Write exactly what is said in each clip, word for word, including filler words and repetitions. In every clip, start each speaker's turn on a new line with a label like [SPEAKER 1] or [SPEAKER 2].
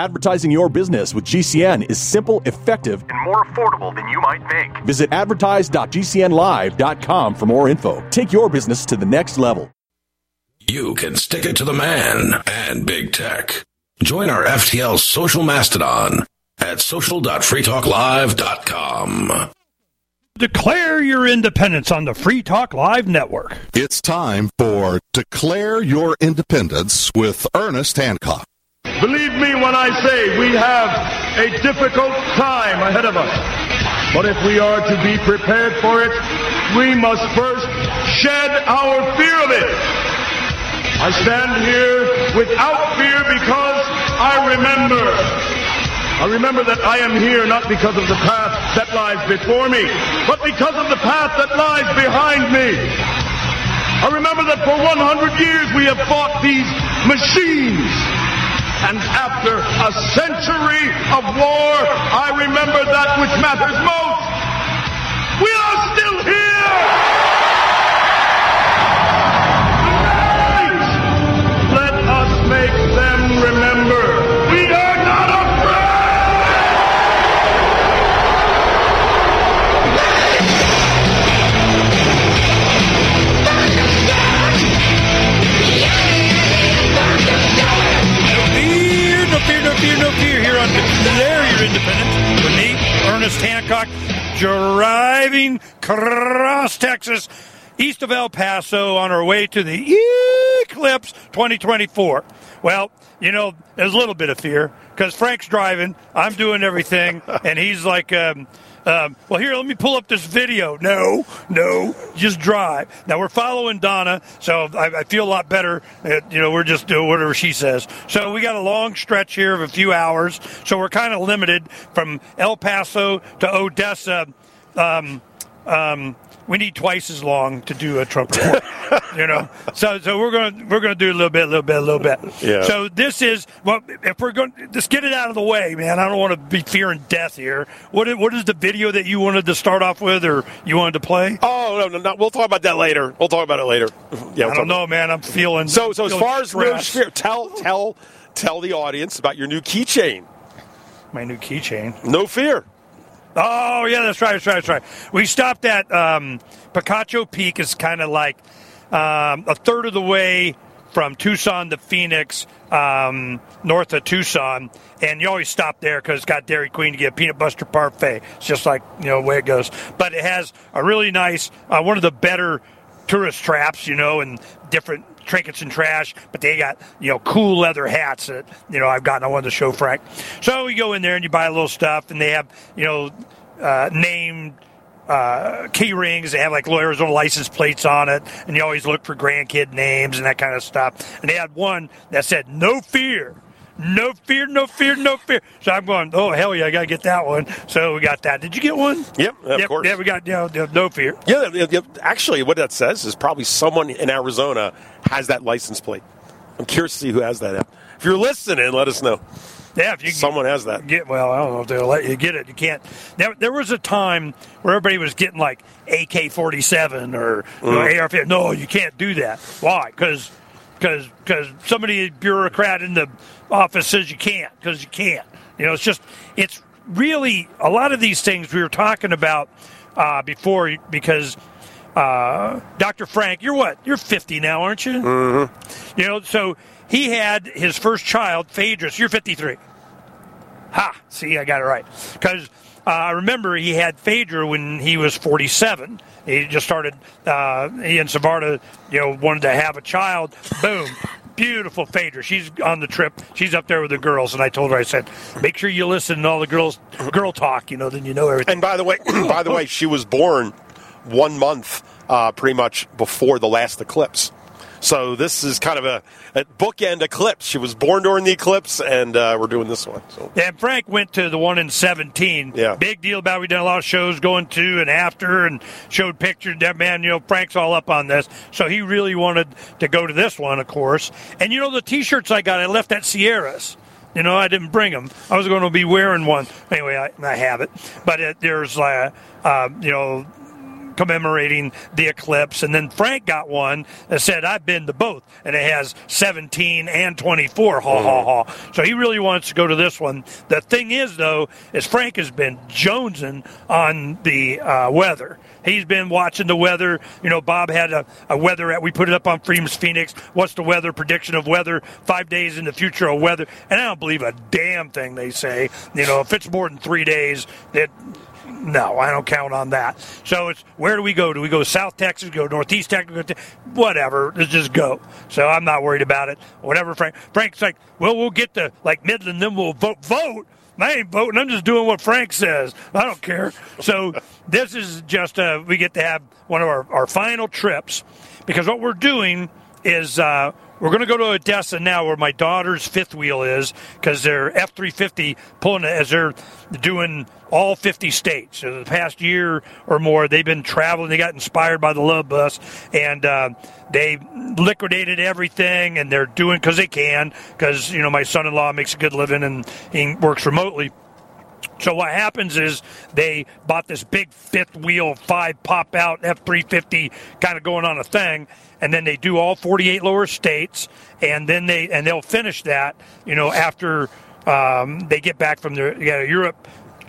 [SPEAKER 1] Advertising your business with G C N is simple, effective, and more affordable than you might think. Visit advertise dot g c n live dot com for more info. Take your business to the next level.
[SPEAKER 2] You can stick it to the man and big tech. Join our F T L social mastodon at social dot free talk live dot com.
[SPEAKER 3] Declare your independence on the Free Talk Live network.
[SPEAKER 4] It's time for Declare Your Independence with Ernest Hancock.
[SPEAKER 5] Believe me when I say we have a difficult time ahead of us. But if we are to be prepared for it, we must first shed our fear of it. I stand here without fear because I remember. I remember that I am here not because of the path that lies before me, but because of the path that lies behind me. I remember that for one hundred years we have fought these machines. And after a century of war, I remember that which matters most. We are still here! Tonight, let us make them remember we are not
[SPEAKER 3] No fear, no fear, no fear here on Declare Your Independence with me, Ernest Hancock, driving across Texas, east of El Paso, on our way to the Eclipse twenty twenty-four. Well, you know, there's a little bit of fear because Frank's driving, I'm doing everything, and he's like, um, um, well, here, let me pull up this video. No, no, just drive. Now, we're following Donna, so I, I feel a lot better. At, you know, we're just doing whatever she says. So we got a long stretch here of a few hours, so we're kind of limited from El Paso to Odessa. Um, um, we need twice as long to do a Trump report, you know. So, so we're going we're going to do a little bit, a little bit, a little bit.
[SPEAKER 6] Yeah.
[SPEAKER 3] So this is well, if we're going just get it out of the way, man. I don't want to be fearing death here. What is, what is the video that you wanted to start off with, or you wanted to play?
[SPEAKER 6] Oh no, no, no. We'll talk about that later. We'll talk about it later. Yeah, we'll
[SPEAKER 3] I don't know, man. I'm feeling
[SPEAKER 6] so. So as
[SPEAKER 3] feeling
[SPEAKER 6] far as no
[SPEAKER 3] stressed.
[SPEAKER 6] fear, tell tell tell the audience about your new keychain.
[SPEAKER 3] My new keychain.
[SPEAKER 6] No fear.
[SPEAKER 3] Oh, yeah, that's right, that's right, that's right. We stopped at um, Picacho Peak. Is kind of like um, a third of the way from Tucson to Phoenix, um, north of Tucson. And you always stop there because it's got Dairy Queen to get a peanut butter parfait. It's just like, you know, the way it goes. But it has a really nice, uh, one of the better tourist traps, you know, and different trinkets and trash, but they got, you know, cool leather hats that, you know, I've gotten. I wanted to show Frank. So you go in there and you buy a little stuff, and they have, you know, uh, named uh, key rings. They have like Arizona license plates on it, and you always look for grandkid names and that kind of stuff. And they had one that said, "No fear." No fear, no fear, no fear. So I'm going, oh, hell yeah, I got to get that one. So we got that. Did you get one?
[SPEAKER 6] Yep, of
[SPEAKER 3] yep,
[SPEAKER 6] course.
[SPEAKER 3] Yeah, we got, you know, no fear.
[SPEAKER 6] Yeah, yeah, yeah, actually, what that says is probably someone in Arizona has that license plate. I'm curious to see who has that. If you're listening, let us know.
[SPEAKER 3] Yeah, if you
[SPEAKER 6] someone
[SPEAKER 3] get,
[SPEAKER 6] has that.
[SPEAKER 3] Get, well, I don't know if they'll let you get it. You can't. There, there was a time where everybody was getting like A K forty-seven or mm. you know, A R fifty. No, you can't do that. Why? Because because because somebody bureaucrat in the office says you can't, because you can't. You know, it's just, it's really, a lot of these things we were talking about uh, before, because uh, Doctor Frank, you're what? You're fifty now, aren't you?
[SPEAKER 6] Mm-hmm.
[SPEAKER 3] You know, so he had his first child, Phaedra. You're fifty-three. Ha! See, I got it right. Because uh, I remember he had Phaedra when he was forty-seven. He just started, uh, he and Savarda, you know, wanted to have a child. Boom. Beautiful Phaedra. She's on the trip. She's up there with the girls, and I told her, I said, make sure you listen to all the girls girl talk, you know, then you know everything.
[SPEAKER 6] And by the way, by the way, she was born one month uh, pretty much before the last eclipse. So this is kind of a, a bookend eclipse. She was born during the eclipse, and uh, we're doing this one. So.
[SPEAKER 3] Yeah, and Frank went to the one in seventeen.
[SPEAKER 6] Yeah.
[SPEAKER 3] Big deal about it. We done a lot of shows going to and after, and showed pictures. That man, you know, Frank's all up on this. So he really wanted to go to this one, of course. And, you know, the T-shirts I got, I left at Sierra's. You know, I didn't bring them. I was going to be wearing one. Anyway, I, I have it. But it, there's, uh, uh, you know, commemorating the eclipse. And then Frank got one that said, I've been to both. And it has seventeen and twenty-four. Ha, ha, ha. So he really wants to go to this one. The thing is, though, is Frank has been jonesing on the uh, weather. He's been watching the weather. You know, Bob had a, a weather at, we put it up on Freedom's Phoenix. What's the weather, prediction of weather, five days in the future of weather. And I don't believe a damn thing they say. You know, if it's more than three days, it, no, I don't count on that. So it's, where do we go? Do we go to South Texas, go Northeast Texas, go to, whatever, let's just go. So I'm not worried about it. Whatever, Frank. Frank's like, well, we'll get to, like, Midland, then we'll vote. Vote? I ain't voting. I'm just doing what Frank says. I don't care. So this is just, uh, we get to have one of our, our final trips, because what we're doing is uh, we're going to go to Odessa now, where my daughter's fifth wheel is, because they're F three fifty pulling it as they're doing all fifty states. So the past year or more, they've been traveling. They got inspired by the Love Bus, and uh, they liquidated everything, and they're doing, because they can, because, you know, my son-in-law makes a good living and he works remotely. So what happens is they bought this big fifth wheel, five pop out F three fifty kind of going on a thing, and then they do all forty-eight lower states, and then they and they'll finish that, you know, after um, they get back from their you know, Europe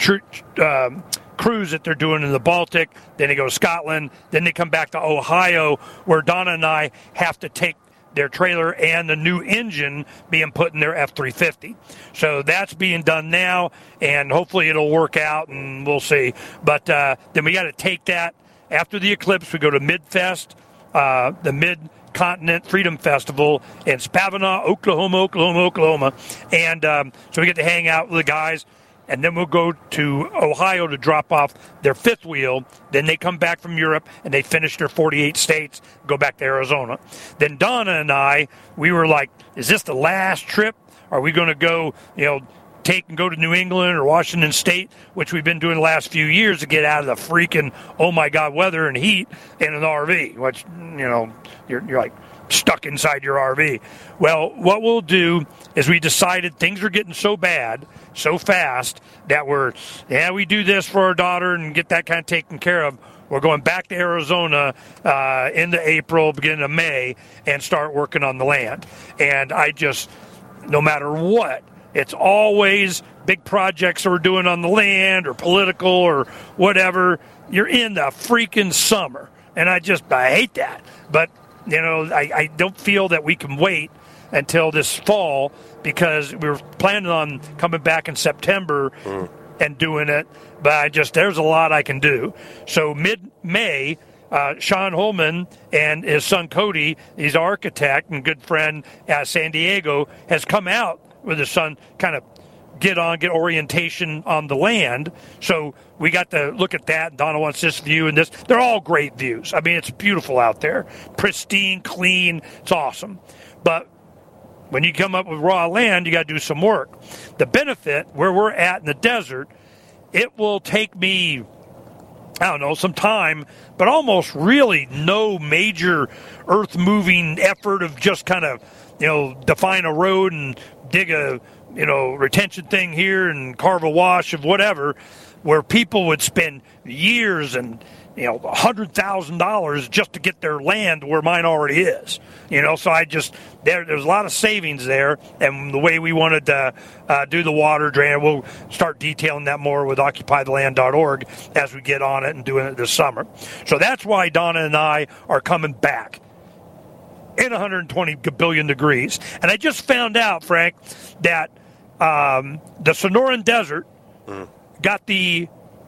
[SPEAKER 3] tr- um, cruise that they're doing in the Baltic. Then they go to Scotland. Then they come back to Ohio, where Donna and I have to take their trailer and the new engine being put in their F three fifty. So that's being done now, and hopefully it'll work out, and we'll see. But uh, then we got to take that. After the eclipse, we go to Midfest, uh, the Mid-Continent Freedom Festival in Spavinaw, Oklahoma, Oklahoma, Oklahoma. And um, so we get to hang out with the guys. And then we'll go to Ohio to drop off their fifth wheel. Then they come back from Europe, and they finish their forty-eight states, go back to Arizona. Then Donna and I, we were like, is this the last trip? Are we going to go, you know, take and go to New England or Washington State, which we've been doing the last few years to get out of the freaking, oh, my God, weather and heat in an R V, which, you know, you're, you're like stuck inside your R V. Well, what we'll do is we decided things are getting so bad, so fast, that we're, yeah, we do this for our daughter and get that kind of taken care of. We're going back to Arizona uh, into April, beginning of May, and start working on the land. And I just, no matter what, it's always big projects that we're doing on the land or political or whatever. You're in the freaking summer. And I just, I hate that. But, you know, I, I don't feel that we can wait until this fall, because we were planning on coming back in September mm. and doing it. But I just, there's a lot I can do. So mid-May, uh, Sean Holman and his son Cody, he's an architect and good friend at San Diego, has come out with his son, kind of get on, get orientation on the land. So we got to look at that. Donna wants this view and this. They're all great views. I mean, it's beautiful out there. Pristine, clean. It's awesome. But when you come up with raw land, you got to do some work. The benefit, where we're at in the desert, it will take me, I don't know, some time, but almost really no major earth-moving effort of just kind of, you know, define a road and dig a, you know, retention thing here and carve a wash of whatever, where people would spend years and, you know, one hundred thousand dollars just to get their land where mine already is. You know, so I just, there, there's a lot of savings there. And the way we wanted to uh, do the water drain, we'll start detailing that more with occupy the land dot org as we get on it and doing it this summer. So that's why Donna and I are coming back in one hundred twenty billion degrees. And I just found out, Frank, that um, the Sonoran Desert mm. got the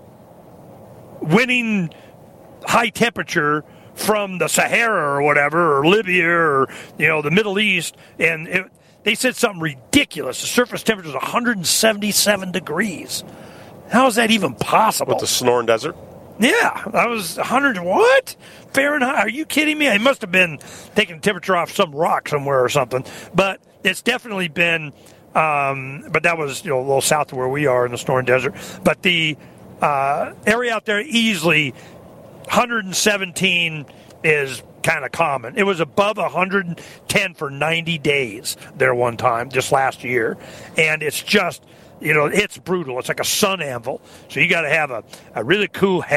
[SPEAKER 3] winning high temperature from the Sahara or whatever, or Libya or, you know, the Middle East, and it, they said something ridiculous. The surface temperature is one hundred seventy-seven degrees. How is that even possible?
[SPEAKER 6] With the Sonoran Desert?
[SPEAKER 3] Yeah, that was one hundred, what? Fahrenheit? Are you kidding me? It must have been taking temperature off some rock somewhere or something. But it's definitely been, um, but that was, you know, a little south of where we are in the Sonoran Desert. But the uh, area out there easily, one hundred seventeen is kind of common. It was above one hundred ten for ninety days there one time, just last year. And it's just, you know, it's brutal. It's like a sun anvil. So you got to have a, a really cool hat.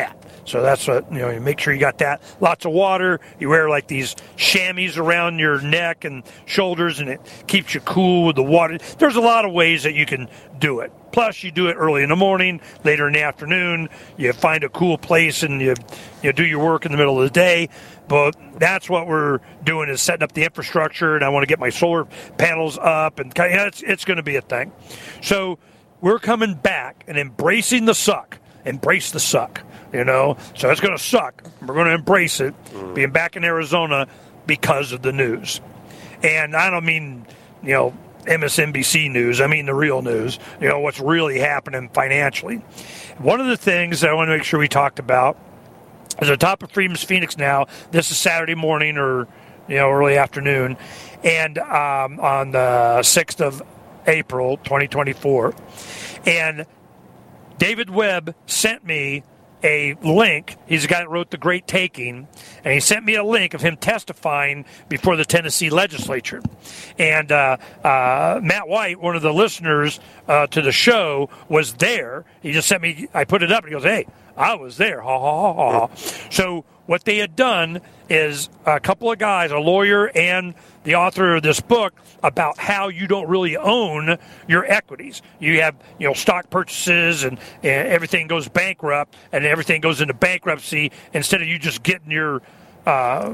[SPEAKER 3] So that's what, you know, you make sure you got that. Lots of water. You wear like these chamois around your neck and shoulders, and it keeps you cool with the water. There's a lot of ways that you can do it. Plus, you do it early in the morning, later in the afternoon. You find a cool place and you you do your work in the middle of the day. But that's what we're doing, is setting up the infrastructure, and I want to get my solar panels up, and you know, it's, it's going to be a thing. So we're coming back and embracing the suck. Embrace the suck, you know. So it's going to suck. We're going to embrace it, being back in Arizona because of the news. And I don't mean, you know, M S N B C news. I mean the real news, you know, what's really happening financially. One of the things that I want to make sure we talked about is the top of Freedom's Phoenix now. This is Saturday morning or, you know, early afternoon, and um, on the sixth of April, twenty twenty-four. And David Webb sent me a link. He's the guy that wrote The Great Taking, and he sent me a link of him testifying before the Tennessee legislature. And uh, uh, Matt White, one of the listeners uh, to the show, was there. He just sent me, I put it up, and he goes, hey, I was there. Ha, ha, ha, ha. So what they had done is a couple of guys, a lawyer and the author of this book, about how you don't really own your equities. You have, you know, stock purchases and, and everything goes bankrupt and everything goes into bankruptcy instead of you just getting your uh,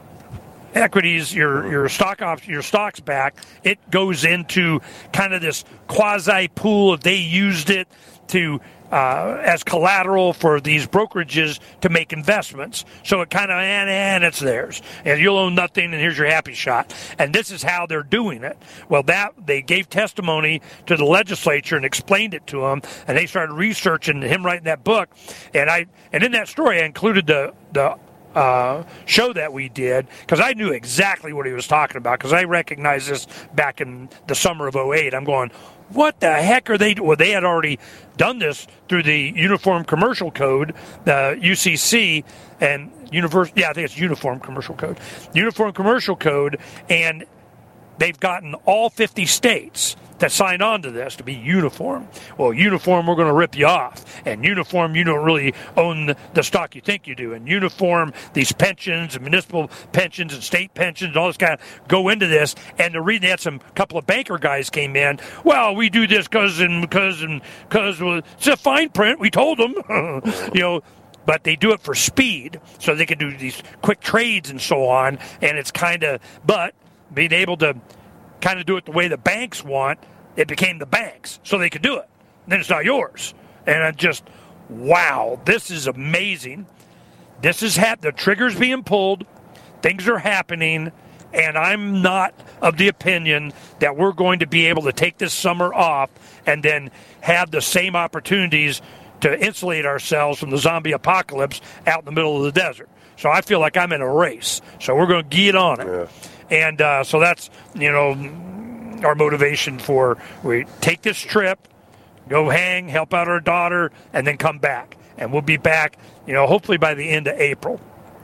[SPEAKER 3] equities, your your stock op- your stocks back. It goes into kind of this quasi pool. If they used it to Uh, as collateral for these brokerages to make investments. So it kind of, and, and it's theirs. And you'll own nothing, and here's your happy shot. And this is how they're doing it. Well, that they gave testimony to the legislature and explained it to them, and they started researching him writing that book. And I and in that story, I included the the uh, show that we did, because I knew exactly what he was talking about, because I recognized this back in the summer of oh eight. I'm going, what the heck are they doing? Well, they had already done this through the Uniform Commercial Code, the U C C, and universe. Yeah, I think it's Uniform Commercial Code. Uniform Commercial Code, and they've gotten all fifty states that signed on to this to be uniform. Well, uniform, we're going to rip you off. And uniform, you don't really own the stock you think you do. And uniform, these pensions and municipal pensions and state pensions and all this kind of go into this. And the reason they had some couple of banker guys came in, well, we do this because and because and because well, it's a fine print. We told them, you know. But they do it for speed, so they can do these quick trades and so on. And it's kind of, but being able to kind of do it the way the banks want, it became the banks, so they could do it. And then it's not yours. And I just, wow, this is amazing. This is hap- the trigger's being pulled, things are happening, and I'm not of the opinion that we're going to be able to take this summer off and then have the same opportunities to insulate ourselves from the zombie apocalypse out in the middle of the desert. So I feel like I'm in a race. So we're going to get on it. Yeah. And uh, so that's, you know, our motivation for, we take this trip, go hang, help out our daughter, and then come back. And we'll be back, you know, hopefully by the end of April.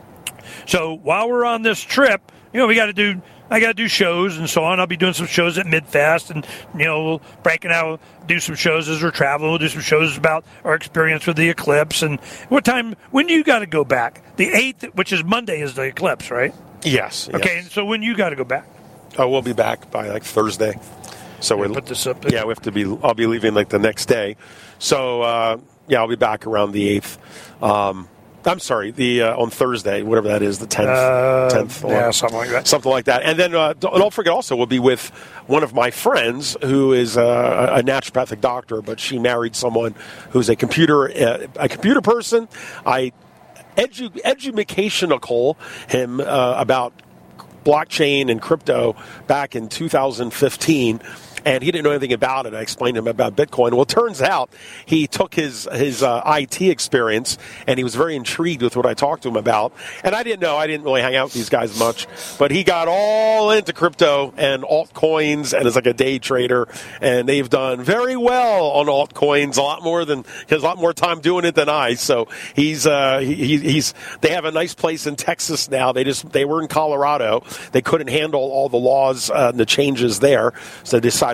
[SPEAKER 3] So while we're on this trip, you know, we got to do, I got to do shows and so on. I'll be doing some shows at Midfest, and, you know, we'll break it out, do some shows as we're traveling. We'll do some shows about our experience with the eclipse. And what time, when do you got to go back? The eighth, which is Monday, is the eclipse, right?
[SPEAKER 6] Yes.
[SPEAKER 3] Okay,
[SPEAKER 6] yes.
[SPEAKER 3] so when you got to go back?
[SPEAKER 6] Oh, we'll be back by like Thursday. So
[SPEAKER 3] we'll
[SPEAKER 6] we
[SPEAKER 3] put this up.
[SPEAKER 6] Yeah, we have to be. I'll be leaving like the next day. So uh, yeah, I'll be back around the eighth. Um, I'm sorry, the uh, on Thursday, whatever that is, the tenth,
[SPEAKER 3] uh,
[SPEAKER 6] tenth,
[SPEAKER 3] yeah, something like that,
[SPEAKER 6] something like that. And then uh, don't, don't forget, also, we'll be with one of my friends who is uh, a naturopathic doctor, but she married someone who's a computer uh, a computer person. I edu- educational him uh, about blockchain and crypto back in two thousand fifteen, and he didn't know anything about it. I explained to him about Bitcoin. Well, it turns out he took his his uh, I T experience, and he was very intrigued with what I talked to him about. And I didn't know. I didn't really hang out with these guys much, but he got all into crypto and altcoins and is like a day trader, and they've done very well on altcoins, a lot more than, he has a lot more time doing it than I. So he's uh, he, he's they have a nice place in Texas now. They just they were in Colorado. They couldn't handle all the laws uh, and the changes there, so they decided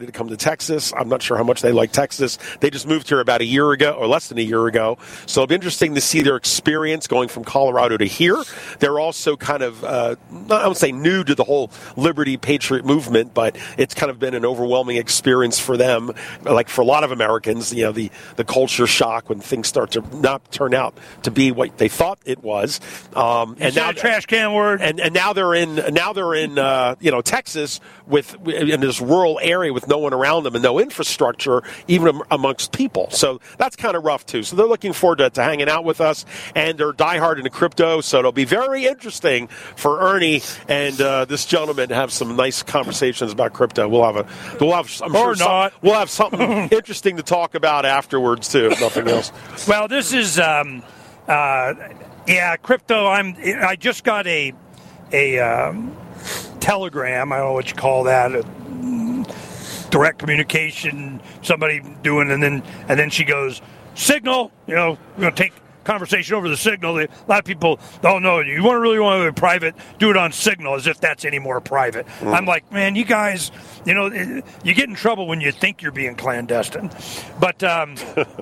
[SPEAKER 6] decided to come to Texas. I'm not sure how much they like Texas. They just moved here about a year ago, or less than a year ago. So it'll be interesting to see their experience going from Colorado to here. They're also kind of, uh, I would say new to the whole Liberty Patriot movement, but it's kind of been an overwhelming experience for them. Like for a lot of Americans, you know, the, the culture shock when things start to not turn out to be what they thought it was. Um, and now
[SPEAKER 3] trash can word.
[SPEAKER 6] And, and now they're in, now they're in, uh, you know, Texas with, in this rural area with no one around them and no infrastructure, even amongst people. So that's kind of rough too. So they're looking forward to, to hanging out with us, and they're diehard into crypto. So it'll be very interesting for Ernie and uh, this gentleman to have some nice conversations about crypto. We'll have a, we'll have, I'm
[SPEAKER 3] or
[SPEAKER 6] sure
[SPEAKER 3] not.
[SPEAKER 6] Some, we'll have something interesting to talk about afterwards too, if nothing else.
[SPEAKER 3] Well, this is, um, uh, yeah, crypto. I'm, I just got a, a um, telegram. I don't know what you call that. A, direct communication, somebody doing, and then and then she goes, Signal, you know, we're going to take conversation over the Signal. A lot of people don't know. You want to really want to be private, do it on Signal, as if that's any more private. Mm. I'm like, man, you guys, you know, you get in trouble when you think you're being clandestine. But um,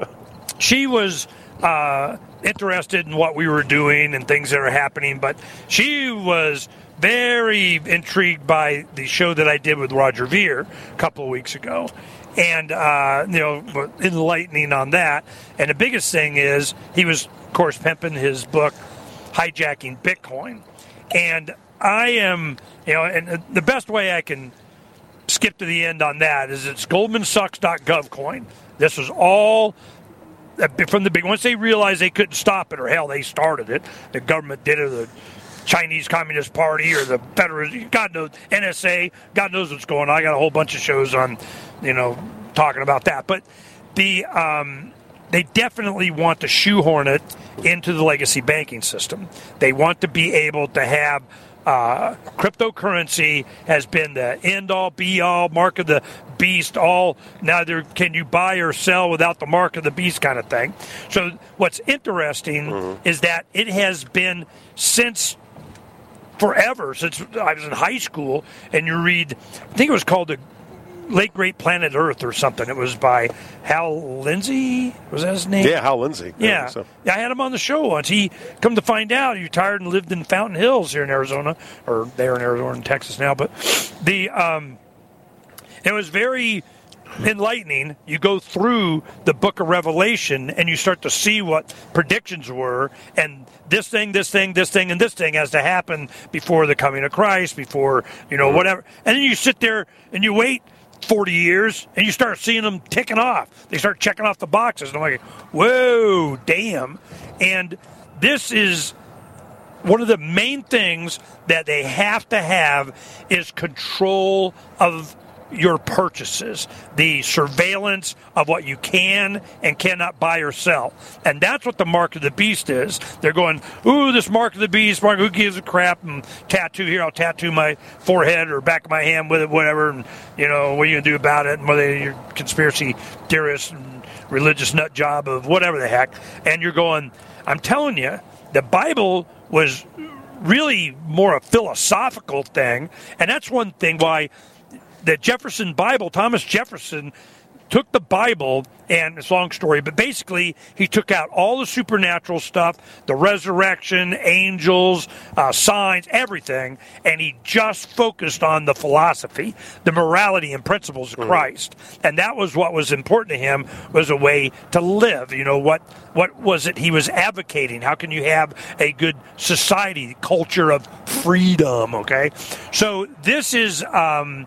[SPEAKER 3] she was uh, interested in what we were doing and things that are happening, but she was very intrigued by the show that I did with Roger Ver a couple of weeks ago. And, uh, you know, enlightening on that. And the biggest thing is he was, of course, pimping his book, Hijacking Bitcoin. And I am, you know, and the best way I can skip to the end on that is it's goldman sucks dot gov coin. This was all from the big, once they realized they couldn't stop it, or hell, they started it. The government did it. The Chinese Communist Party or the Federal, God knows, N S A, God knows what's going on. I got a whole bunch of shows on, you know, talking about that. But the um, they definitely want to shoehorn it into the legacy banking system. They want to be able to have uh, cryptocurrency has been the end-all, be-all, mark of the beast, all neither can you buy or sell without the mark of the beast kind of thing. So what's interesting mm-hmm. is that it has been since forever, since I was in high school, and you read, I think it was called The Late Great Planet Earth or something. It was by Hal Lindsey. Was that his name?
[SPEAKER 6] Yeah, Hal Lindsey.
[SPEAKER 3] Yeah.
[SPEAKER 6] I, so.
[SPEAKER 3] I had him on the show once. He, come to find out, he retired and lived in Fountain Hills here in Arizona, or there in Arizona, in Texas now. But the um, it was very enlightening. You go through the book of Revelation and you start to see what predictions were, and this thing, this thing, this thing, and this thing has to happen before the coming of Christ, before, you know, whatever. And then you sit there and you wait forty years and you start seeing them ticking off. They start checking off the boxes, and I'm like, whoa, damn. And this is one of the main things that they have to have is control of your purchases, the surveillance of what you can and cannot buy or sell. And that's what the mark of the beast is. They're going, ooh, this mark of the beast, mark, who gives a crap, and tattoo here, I'll tattoo my forehead or back of my hand with it, whatever, and, you know, what are you going to do about it, and whether you're a conspiracy theorist and religious nut job of whatever the heck. And you're going, I'm telling you, the Bible was really more a philosophical thing, and that's one thing why the Jefferson Bible, Thomas Jefferson took the Bible, and it's a long story, but basically he took out all the supernatural stuff, the resurrection, angels, uh, signs, everything, and he just focused on the philosophy, the morality and principles of Christ. And that was what was important to him, was a way to live. You know, what what was it he was advocating? How can you have a good society, culture of freedom, okay? So this is... Um,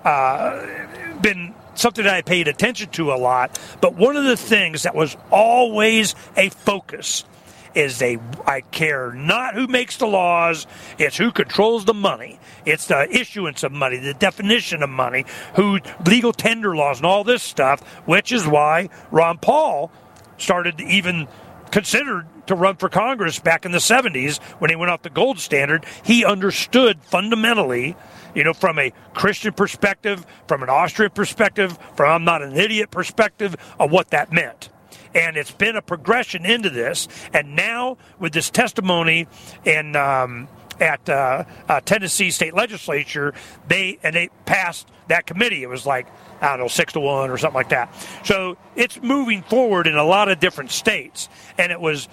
[SPEAKER 3] Uh, been something that I paid attention to a lot, but one of the things that was always a focus is they, I care not who makes the laws, it's who controls the money. It's the issuance of money, the definition of money, who legal tender laws and all this stuff, which is why Ron Paul started to even considered to run for Congress back in the seventies when he went off the gold standard. He understood fundamentally, you know, from a Christian perspective, from an Austrian perspective, from I'm not an idiot perspective of what that meant. And it's been a progression into this. And now with this testimony in um, at uh, uh, Tennessee state legislature, they and they passed that committee. It was like, I don't know, six to one or something like that. So it's moving forward in a lot of different states. And it was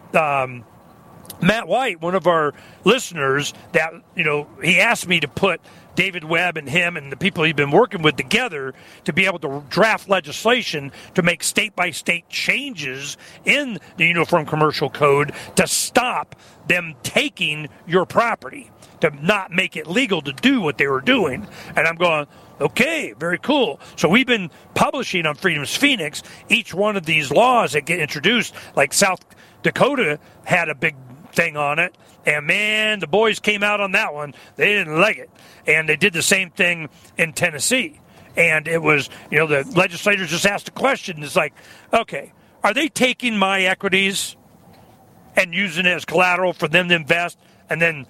[SPEAKER 3] um, Matt White, one of our listeners, that, you know, he asked me to put David Webb and him and the people he'd been working with together to be able to draft legislation to make state-by-state changes in the Uniform Commercial Code to stop them taking your property, to not make it legal to do what they were doing. And I'm going, okay, very cool. So we've been publishing on Freedom's Phoenix each one of these laws that get introduced. Like South Dakota had a big thing on it, and man, the boys came out on that one. They didn't like it. And they did the same thing in Tennessee. And it was, you know, the legislators just asked a question. It's like, okay, are they taking my equities and using it as collateral for them to invest? And then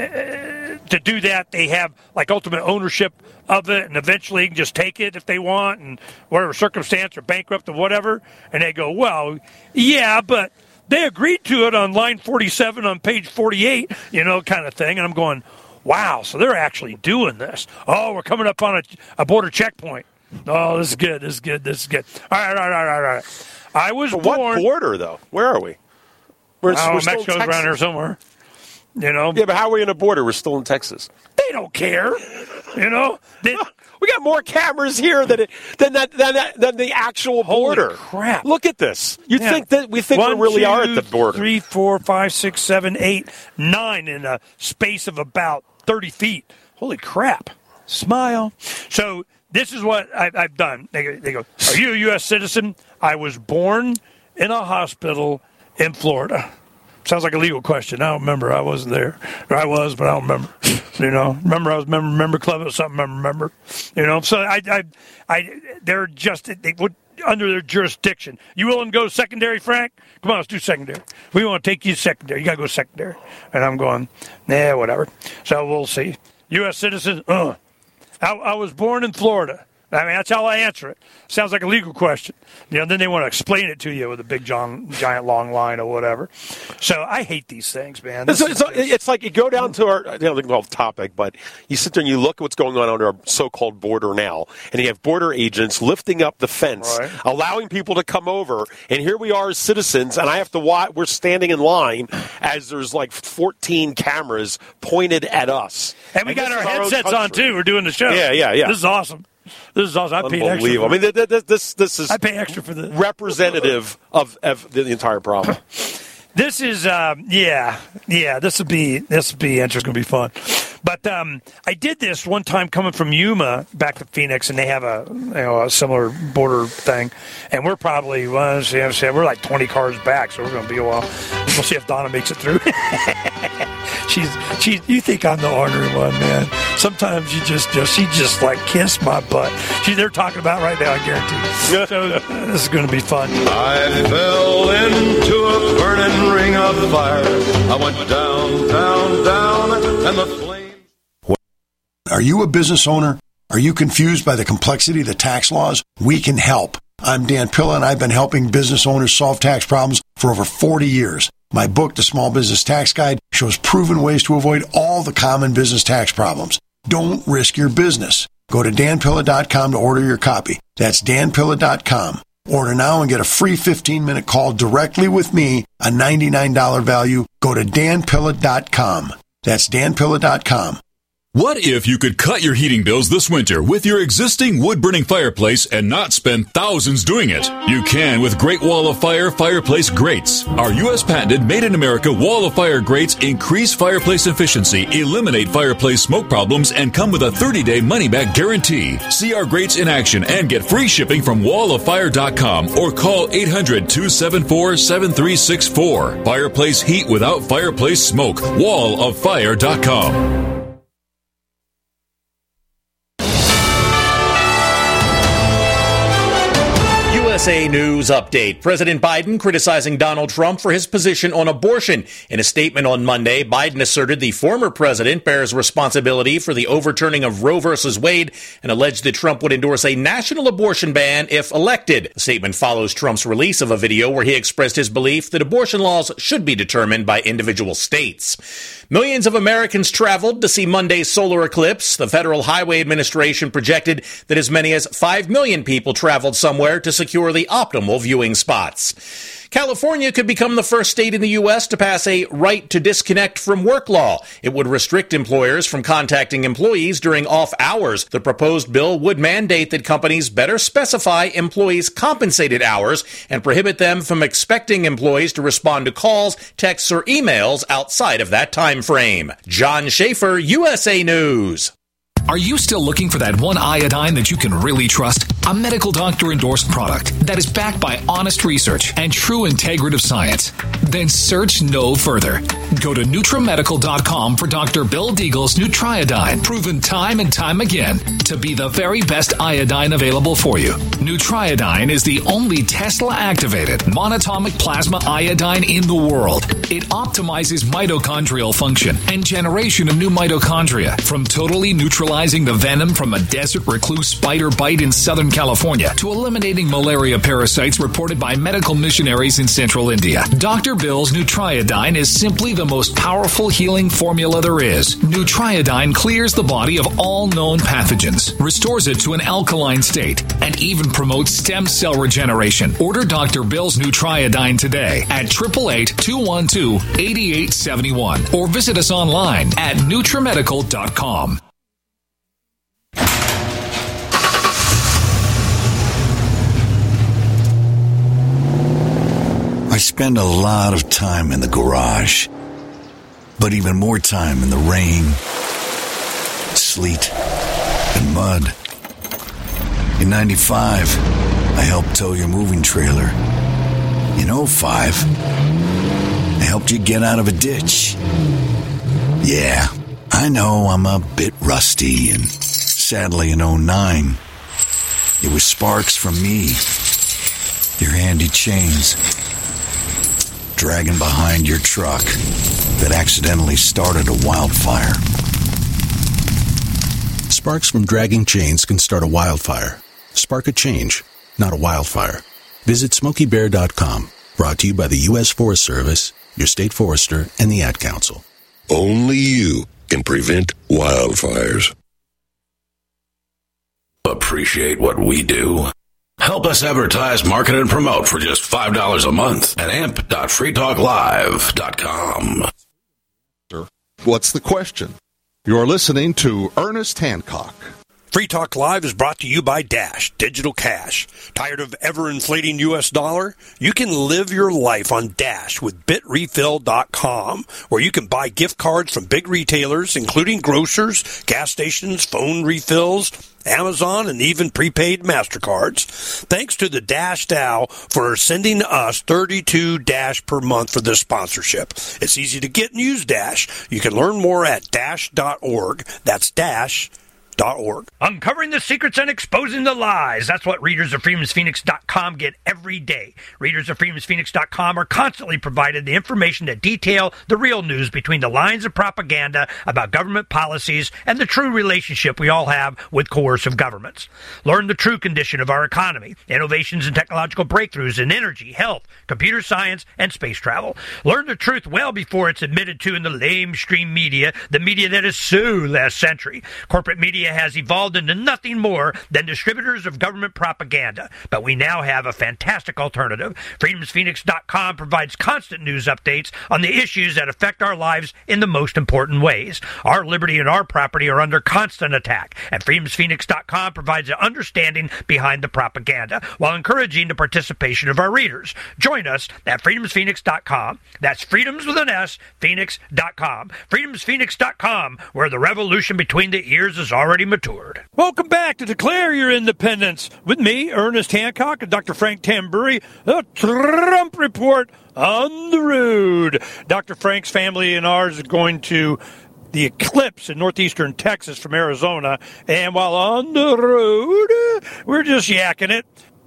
[SPEAKER 3] uh, to do that, they have like ultimate ownership of it, and eventually can just take it if they want, and whatever circumstance, or bankrupt or whatever. And they go, well, yeah, but they agreed to it on line forty-seven on page forty-eight, you know, kind of thing. And I'm going, wow, so they're actually doing this. Oh, we're coming up on a, a border checkpoint. Oh, this is good, this is good, this is good. All right, all right, all right, all right. I was
[SPEAKER 6] but
[SPEAKER 3] born...
[SPEAKER 6] What border, though? Where are we? We're,
[SPEAKER 3] oh,
[SPEAKER 6] we're still
[SPEAKER 3] Mexico's
[SPEAKER 6] in Texas.
[SPEAKER 3] around here somewhere. You know?
[SPEAKER 6] Yeah, but how are we in a border? We're still in Texas.
[SPEAKER 3] They don't care. You know? They,
[SPEAKER 6] we got more cameras here than it, than that than, that, than the actual border.
[SPEAKER 3] Holy crap!
[SPEAKER 6] Look at this. You
[SPEAKER 3] yeah.
[SPEAKER 6] think that we think
[SPEAKER 3] One,
[SPEAKER 6] we really
[SPEAKER 3] two,
[SPEAKER 6] are at the border?
[SPEAKER 3] Three, four, five, six, seven, eight, nine in a space of about thirty feet. Holy crap! Smile. So this is what I've, I've done. They, they go, "Are you a U S citizen?" I was born in a hospital in Florida. Sounds like a legal question. I don't remember. I wasn't there. Or I was, but I don't remember. You know, remember I was member member club or something. I remember. You know, so I, I, I, they're just they would under their jurisdiction. You willing to go secondary, Frank? Come on, let's do secondary. We want to take you secondary. You got to go secondary. And I'm going, nah, whatever. So we'll see. U S citizen. Uh, I, I was born in Florida. I mean, that's how I answer it. Sounds like a legal question. You know, then they want to explain it to you with a big John, giant long line or whatever. So I hate these things, man.
[SPEAKER 6] It's, it's, it's like you go down to our, I don't know the topic, but you sit there and you look at what's going on on our so-called border now, and you have border agents lifting up the fence,
[SPEAKER 3] right,
[SPEAKER 6] allowing people to come over, and here we are as citizens, and I have to watch, we're standing in line as there's like fourteen cameras pointed at us.
[SPEAKER 3] And we
[SPEAKER 6] and
[SPEAKER 3] got our
[SPEAKER 6] our
[SPEAKER 3] headsets on, too. We're doing the show.
[SPEAKER 6] Yeah, yeah, yeah.
[SPEAKER 3] This is awesome. This is awesome. I paid extra.
[SPEAKER 6] Unbelievable. I mean, this, this, this is
[SPEAKER 3] I pay extra for this.
[SPEAKER 6] Representative of, of the entire problem.
[SPEAKER 3] This is, um, yeah, yeah. This will be, this will be interesting. It's going to be fun. But um, I did this one time coming from Yuma back to Phoenix, and they have a, you know, a similar border thing. And we're probably, well, let's see, let's see, we're like twenty cars back, so we're going to be a while. We'll see if Donna makes it through. she's, she's. You think I'm the ornery one, man? Sometimes you just, just, she just like kissed my butt. She, they're talking about right now, I guarantee. Yeah. So uh, this is going to be fun.
[SPEAKER 7] I fell into a burning ring of fire. I went down, down, down, and the flame.
[SPEAKER 8] Are you a business owner? Are you confused by the complexity of the tax laws? We can help. I'm Dan Pilla, and I've been helping business owners solve tax problems for over forty years. My book, The Small Business Tax Guide, shows proven ways to avoid all the common business tax problems. Don't risk your business. Go to dan pilla dot com to order your copy. That's dan pilla dot com. Order now and get a free fifteen-minute call directly with me, a ninety-nine dollars value. Go to dan pilla dot com. That's dan pilla dot com.
[SPEAKER 9] What if you could cut your heating bills this winter with your existing wood-burning fireplace and not spend thousands doing it? You can with Great Wall of Fire fireplace grates. Our U S patented made-in-America Wall of Fire grates increase fireplace efficiency, eliminate fireplace smoke problems, and come with a thirty-day money-back guarantee. See our grates in action and get free shipping from wall of fire dot com or call eight hundred, two seven four, seven three six four. Fireplace heat without fireplace smoke. wall of fire dot com.
[SPEAKER 10] U S A News Update. President Biden criticizing Donald Trump for his position on abortion. In a statement on Monday, Biden asserted the former president bears responsibility for the overturning of Roe versus Wade and alleged that Trump would endorse a national abortion ban if elected. The statement follows Trump's release of a video where he expressed his belief that abortion laws should be determined by individual states. Millions of Americans traveled to see Monday's solar eclipse. The Federal Highway Administration projected that as many as five million people traveled somewhere to secure the optimal viewing spots. California could become the first state in the U S to pass a right to disconnect from work law. It would restrict employers from contacting employees during off hours. The proposed bill would mandate that companies better specify employees' compensated hours and prohibit them from expecting employees to respond to calls, texts, or emails outside of that time frame. John Schaefer, U S A News.
[SPEAKER 11] Are you still looking for that one iodine that you can really trust? A medical doctor-endorsed product that is backed by honest research and true integrative science? Then search no further. Go to NutriMedical dot com for Doctor Bill Deagle's Nutriodine, proven time and time again to be the very best iodine available for you. Nutriodine is the only Tesla-activated monatomic plasma iodine in the world. It optimizes mitochondrial function and generation of new mitochondria from totally neutralizing the venom from a desert recluse spider bite in Southern California to eliminating malaria parasites reported by medical missionaries in central India. Doctor Bill's Nutriodine is simply the most powerful healing formula there is. Nutriodine clears the body of all known pathogens, restores it to an alkaline state, and even promotes stem cell regeneration. Order Doctor Bill's Nutriodine today at eight eight eight, two one two, eight eight seven one or visit us online at NutriMedical dot com.
[SPEAKER 12] I spend a lot of time in the garage, but even more time in the rain, sleet, and mud. In ninety-five, I helped tow your moving trailer. In oh five, I helped you get out of a ditch. Yeah, I know I'm a bit rusty, and sadly in oh nine, it was sparks from me, your handy chains, dragging behind your truck that accidentally started a wildfire.
[SPEAKER 13] Sparks from dragging chains can start a wildfire. Spark a change, not a wildfire. Visit Smokey Bear dot com. Brought to you by the U S Forest Service, your state forester, and the Ad Council.
[SPEAKER 2] Only you can prevent wildfires. Appreciate what we do? Help us advertise, market, and promote for just five dollars a month at amp dot free talk live dot com.
[SPEAKER 4] What's the question? You're listening to Ernest Hancock.
[SPEAKER 3] Free Talk Live is brought to you by Dash Digital Cash. Tired of ever-inflating U S dollar? You can live your life on Dash with bit refill dot com, where you can buy gift cards from big retailers, including grocers, gas stations, phone refills, Amazon, and even prepaid MasterCards. Thanks to the Dash DAO for sending us thirty-two Dash per month for this sponsorship. It's easy to get and use Dash. You can learn more at dash dot org. That's Dash. Org. Uncovering the secrets and exposing the lies. That's what readers of Freedoms Phoenix dot com get every day. Readers of Freedoms Phoenix dot com are constantly provided the information that detail the real news between the lines of propaganda about government policies and the true relationship we all have with coercive governments. Learn the true condition of our economy, innovations and technological breakthroughs in energy, health, computer science, and space travel. Learn the truth well before it's admitted to in the lamestream media, the media that is so last century. Corporate media has evolved into nothing more than distributors of government propaganda, but we now have a fantastic alternative. Freedoms Phoenix dot com provides constant news updates on the issues that affect our lives in the most important ways. Our liberty and our property are under constant attack, and Freedoms Phoenix dot com provides an understanding behind the propaganda while encouraging the participation of our readers. Join us at Freedoms Phoenix dot com. That's Freedoms with an S, Phoenix dot com. Freedoms Phoenix dot com, where the revolution between the ears is already matured. Welcome back to Declare Your Independence with me, Ernest Hancock, and Doctor Frank Tamburri, the Trump Report on the road. Doctor Frank's family and ours are going to the eclipse in northeastern Texas from Arizona, and while on the road, we're just yakking it.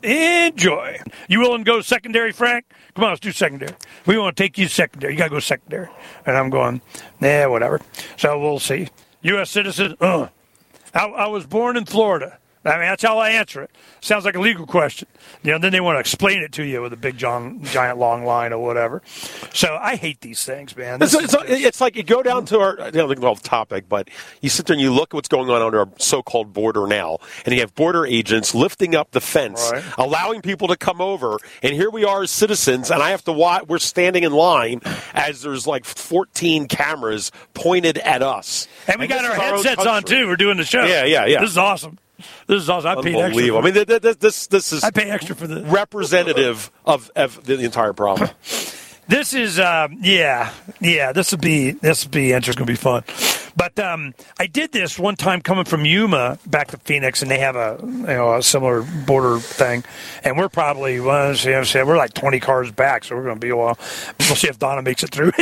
[SPEAKER 3] Enjoy. You willing to go secondary, Frank? Come on, let's do secondary. We want to take you secondary. You got to go secondary. And I'm going, nah, whatever. So we'll see. U S citizen, uh. I, I was born in Florida. I mean, that's how I answer it. Sounds like a legal question. You know, then they want to explain it to you with a big John, giant long line or whatever. So I hate these things, man.
[SPEAKER 6] It's, it's, it's like you go down to our, I don't know the topic, but you sit there and you look at what's going on on our so-called border now, and you have border agents lifting up the fence, right, allowing people to come over, and here we are as citizens, and I have to watch, we're standing in line as there's like fourteen cameras pointed at us.
[SPEAKER 3] And we and got our headsets our on, too. We're doing the show.
[SPEAKER 6] Yeah, yeah, yeah.
[SPEAKER 3] This is awesome. This is awesome. I paid extra.
[SPEAKER 6] Unbelievable. I mean, this, this, this is
[SPEAKER 3] I pay extra for this.
[SPEAKER 6] Representative of, of the entire problem.
[SPEAKER 3] This is, um, yeah, yeah. This will be, this will be interesting. It's gonna be fun. But um, I did this one time coming from Yuma back to Phoenix, and they have a, you know, a similar border thing, and we're probably, well, you know, we're like twenty cars back, so we're gonna be a while. We'll see if Donna makes it through.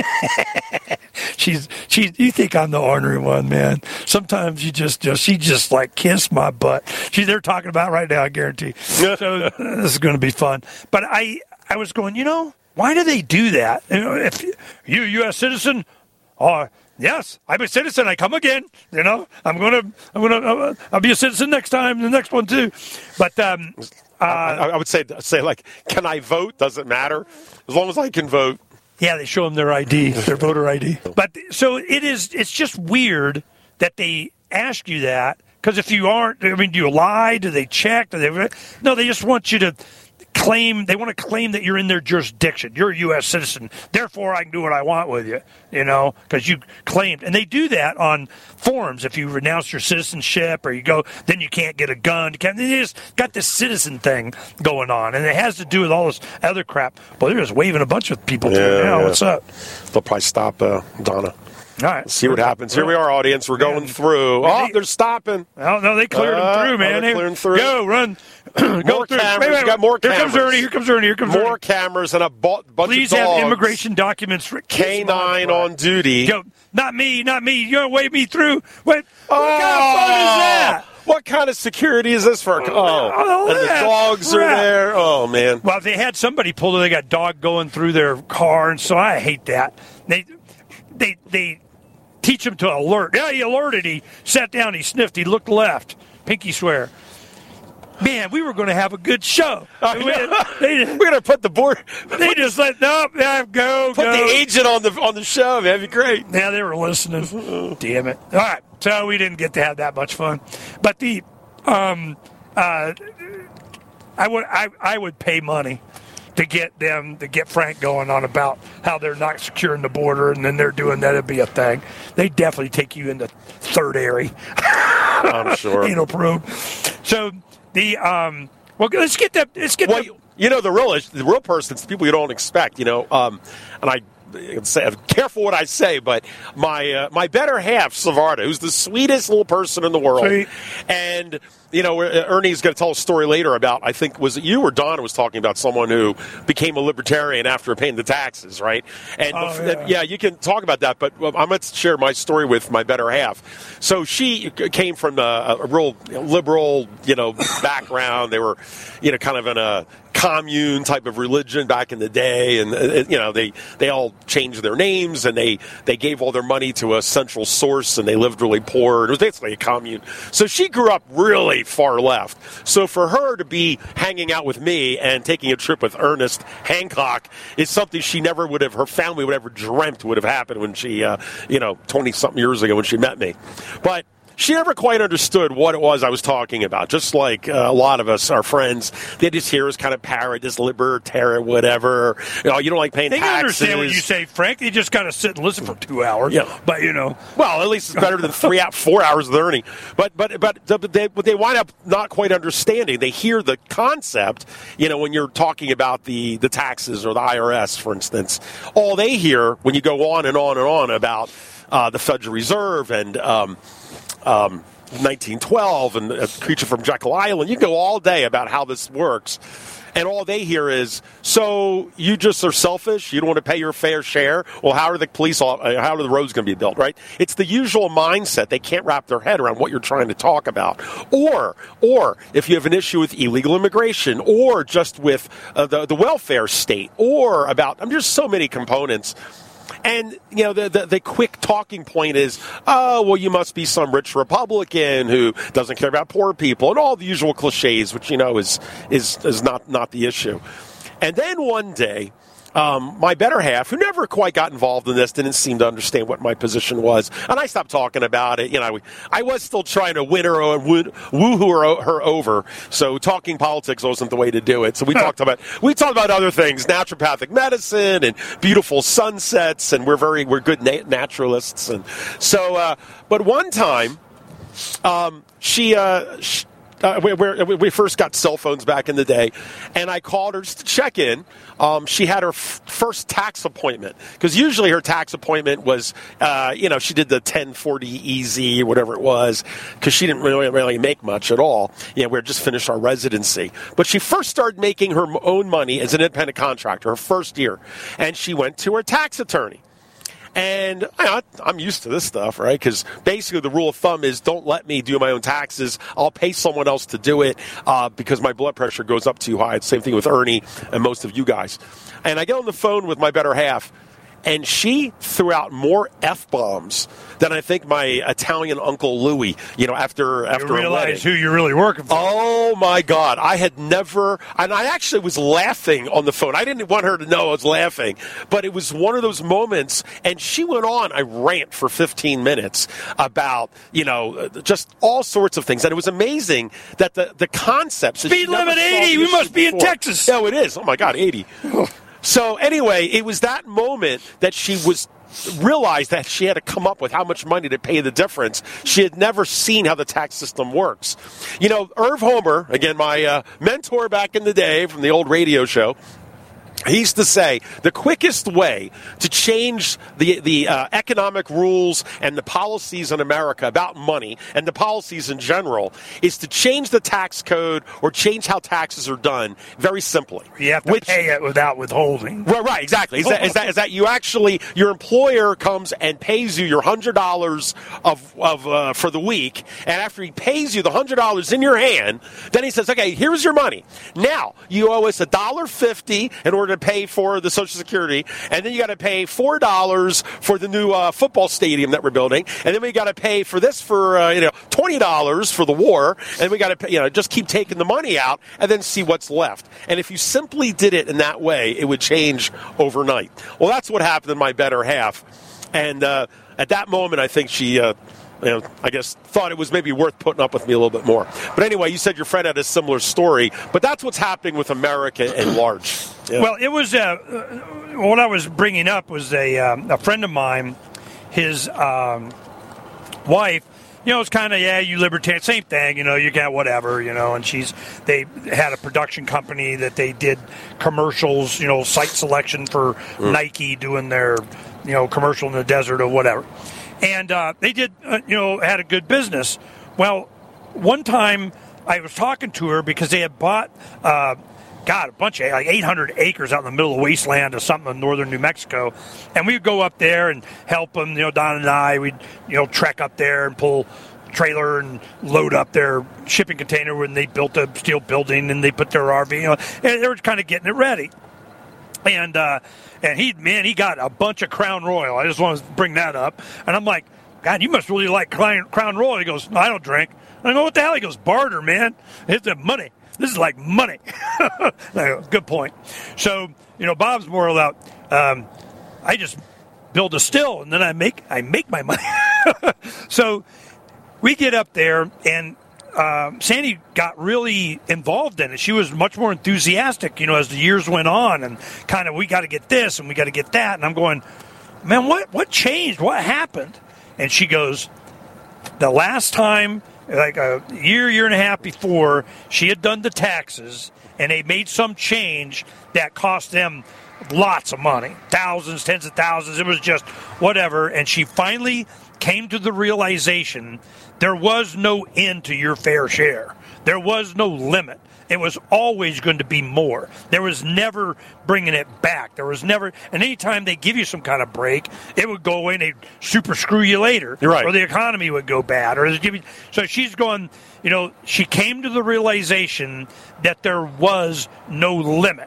[SPEAKER 3] she's, she's. You think I'm the ornery one, man? Sometimes you just, just, she just like kiss my butt. She's there talking about right now, I guarantee. So this is gonna be fun. But I, I was going, you know. Why do they do that? You know, if you, U S citizen, or yes, I'm a citizen. I come again. You know, I'm gonna, I'm gonna, uh, I'll be a citizen next time. The next one too. But um, uh,
[SPEAKER 6] I, I would say, say like, can I vote? Doesn't matter as long as I can vote.
[SPEAKER 3] Yeah, they show them their I D, their voter I D. But so it is. It's just weird that they ask you that, because if you aren't, I mean, do you lie? Do they check? Do they? No, they just want you to claim, they want to claim that you're in their jurisdiction. You're a U S citizen. Therefore, I can do what I want with you, you know, because you claimed. And they do that on forms. If you renounce your citizenship or you go, then you can't get a gun. They just got this citizen thing going on. And it has to do with all this other crap. Well, they're just waving a bunch of people
[SPEAKER 6] yeah,
[SPEAKER 3] through now.
[SPEAKER 6] Yeah.
[SPEAKER 3] What's up?
[SPEAKER 6] They'll probably stop uh, Donna.
[SPEAKER 3] All right.
[SPEAKER 6] See what happens. Here we are, audience. We're going through. Oh, they're stopping.
[SPEAKER 3] Oh, no, they cleared
[SPEAKER 6] uh,
[SPEAKER 3] them through, man.
[SPEAKER 6] Oh, they're clearing through.
[SPEAKER 3] Go, run.
[SPEAKER 6] More
[SPEAKER 3] Go through.
[SPEAKER 6] cameras.
[SPEAKER 3] Wait, wait,
[SPEAKER 6] We got more
[SPEAKER 3] here
[SPEAKER 6] cameras.
[SPEAKER 3] comes Ernie. Here comes Ernie. Here comes
[SPEAKER 6] More
[SPEAKER 3] Ernie.
[SPEAKER 6] cameras and a bunch
[SPEAKER 3] Please
[SPEAKER 6] of dogs.
[SPEAKER 3] have immigration documents. For
[SPEAKER 6] K nine on duty.
[SPEAKER 3] Go. Not me. Not me. You're going to wave me through. What, oh, what kind of fun is that?
[SPEAKER 6] What kind of security is this for? Oh,
[SPEAKER 3] oh
[SPEAKER 6] and the dogs crap. are there. Oh, man.
[SPEAKER 3] Well, if they had somebody pull it, they got dog going through their car, and so I hate that. They, they, they teach him to alert. Yeah, he alerted. He sat down. He sniffed. He looked left. Pinky swear. Man, we were going to have a good show.
[SPEAKER 6] Uh, we, they, we're going to put the board.
[SPEAKER 3] They just let no, yeah, go.
[SPEAKER 6] Put
[SPEAKER 3] go.
[SPEAKER 6] the agent on the on the show. Man, that'd be great.
[SPEAKER 3] Yeah, they were listening. Damn it! All right, so we didn't get to have that much fun, but the, um, uh, I would I I would pay money to get them to get Frank going on about how they're not securing the border, and then they're doing that. It'd be a thing. They definitely take you into third area.
[SPEAKER 6] I'm sure.
[SPEAKER 3] Anal probe. So. The um, well, let's get that. Let's get.
[SPEAKER 6] Well,
[SPEAKER 3] the,
[SPEAKER 6] you know, the real the real person's people you don't expect. You know, um, and I. Say, careful what I say, but my uh, my better half, Savarda, who's the sweetest little person in the world,
[SPEAKER 3] Sweet.
[SPEAKER 6] and you know, Ernie's going to tell a story later about, I think, was it you or Donna was talking about someone who became a libertarian after paying the taxes, right? And
[SPEAKER 3] oh,
[SPEAKER 6] bef-
[SPEAKER 3] yeah.
[SPEAKER 6] yeah, you can talk about that, but I'm going to share my story with my better half. So she came from a, a real liberal, you know, background. They were, you know, kind of in a commune type of religion back in the day, and uh, you know, they they all changed their names, and they they gave all their money to a central source, and they lived really poor. It was basically a commune. So she grew up really far left. So for her to be hanging out with me and taking a trip with Ernest Hancock is something she never would have, her family would ever dreamt would have happened when she, uh, you know, twenty something years ago when she met me. But she never quite understood what it was I was talking about. Just like uh, a lot of us, our friends, they just hear us kind of parrot this libertarian, whatever. You know, you don't like paying
[SPEAKER 3] they
[SPEAKER 6] taxes.
[SPEAKER 3] They understand what you say, Frank. You just got to sit and listen for two hours.
[SPEAKER 6] Yeah.
[SPEAKER 3] But, you know.
[SPEAKER 6] Well, at least it's better than three out, four hours of learning. But but but they, but they wind up not quite understanding. They hear the concept, you know, when you're talking about the, the taxes or the I R S, for instance. All they hear when you go on and on and on about uh, the Federal Reserve and um, Um, nineteen twelve and a creature from Jekyll Island. You can go all day about how this works, and all they hear is, so you just are selfish? You don't want to pay your fair share? Well, how are the police, how are the roads going to be built, right? It's the usual mindset. They can't wrap their head around what you're trying to talk about. Or, or if you have an issue with illegal immigration, or just with uh, the, the welfare state, or about, I mean, there's so many components. And, you know, the, the the quick talking point is, oh, well, you must be some rich Republican who doesn't care about poor people, and all the usual cliches, which, you know, is is, is not, not the issue. And then one day, um, my better half, who never quite got involved in this, didn't seem to understand what my position was, and I stopped talking about it. You know, I was still trying to win her and woo, woo her, her over, so talking politics wasn't the way to do it. So we talked about we talked about other things, naturopathic medicine and beautiful sunsets, and we're very we're good na- naturalists. And so, uh, but one time, um, she. Uh, she Uh, we, we first got cell phones back in the day, and I called her just to check in. Um, she had her f- first tax appointment, because usually her tax appointment was, uh, you know, she did the ten forty E Z, whatever it was, because she didn't really, really make much at all. You know, we had just finished our residency. But she first started making her own money as an independent contractor, her first year, and she went to her tax attorney. And you know, I'm used to this stuff, right? Because basically the rule of thumb is don't let me do my own taxes. I'll pay someone else to do it uh, because my blood pressure goes up too high. It's the same thing with Ernie and most of you guys. And I get on the phone with my better half, and she threw out more F-bombs than I think my Italian Uncle Louis, you know, after, after
[SPEAKER 3] you
[SPEAKER 6] a wedding.
[SPEAKER 3] realize who you're really working for.
[SPEAKER 6] Oh, my God. I had never, and I actually was laughing on the phone. I didn't want her to know I was laughing, but it was one of those moments, and she went on, I rant for fifteen minutes about, you know, just all sorts of things. And it was amazing that the, the concepts.
[SPEAKER 3] Speed limit eighty, we must be in Texas.
[SPEAKER 6] No, it is. Oh, my God, eighty. So anyway, it was that moment that she was realized that she had to come up with how much money to pay the difference. She had never seen how the tax system works. You know, Irv Homer, again, my uh, mentor back in the day from the old radio show, he used to say the quickest way to change the the uh, economic rules and the policies in America about money and the policies in general is to change the tax code or change how taxes are done very simply.
[SPEAKER 3] You have to which, pay it without withholding.
[SPEAKER 6] Right, right, exactly. Is that, is that is that you actually, your employer comes and pays you your one hundred dollars of, of uh, for the week, and after he pays you the one hundred dollars in your hand, then he says, okay, here's your money. Now, you owe us one dollar fifty in order to pay for the Social Security, and then you got to pay four dollars for the new uh, football stadium that we're building, and then we got to pay for this for uh, you know twenty dollars for the war, and we got to you know just keep taking the money out and then see what's left. And if you simply did it in that way, it would change overnight. Well, that's what happened in my better half, and uh, at that moment, I think she. Uh, You know, I guess thought it was maybe worth putting up with me a little bit more. But anyway, you said your friend had a similar story, but that's what's happening with America at large. Yeah.
[SPEAKER 3] Well, it was uh, what I was bringing up was a um, a friend of mine, his um, wife. You know, it's kind of, yeah, you libertarian, same thing, you know, you got whatever, you know, and she's, they had a production company that they did commercials, you know, site selection for mm. Nike doing their, you know, commercial in the desert or whatever. And uh, they did, uh, you know, had a good business. Well, one time I was talking to her because they had bought, uh, God, a bunch of, like eight hundred acres out in the middle of the wasteland or something in northern New Mexico. And we'd go up there and help them, you know, Don and I, we'd, you know, trek up there and pull trailer and load up their shipping container when they built a steel building and they put their R V, you know, and they were kind of getting it ready. And, uh, and he, man, he got a bunch of Crown Royal. I just want to bring that up. And I'm like, God, you must really like Crown Royal. He goes, no, I don't drink. And I go, what the hell? He goes, barter, man. It's the money. This is like money. Good point. So, you know, Bob's more about, um, I just build a still and then I make, I make my money. So we get up there and, Uh, Sandy got really involved in it. She was much more enthusiastic, you know, as the years went on, and kind of, we got to get this and we got to get that. And I'm going, man, what what changed? What happened? And she goes, the last time, like a year, year and a half before, she had done the taxes, and they made some change that cost them lots of money, thousands, tens of thousands. It was just whatever. And she finally came to the realization there was no end to your fair share. There was no limit. It was always going to be more. There was never bringing it back. There was never, and anytime they give you some kind of break, it would go away and they'd super screw you later.
[SPEAKER 6] You're right.
[SPEAKER 3] Or the economy would go bad. Or give you, so she's going, you know, she came to the realization that there was no limit.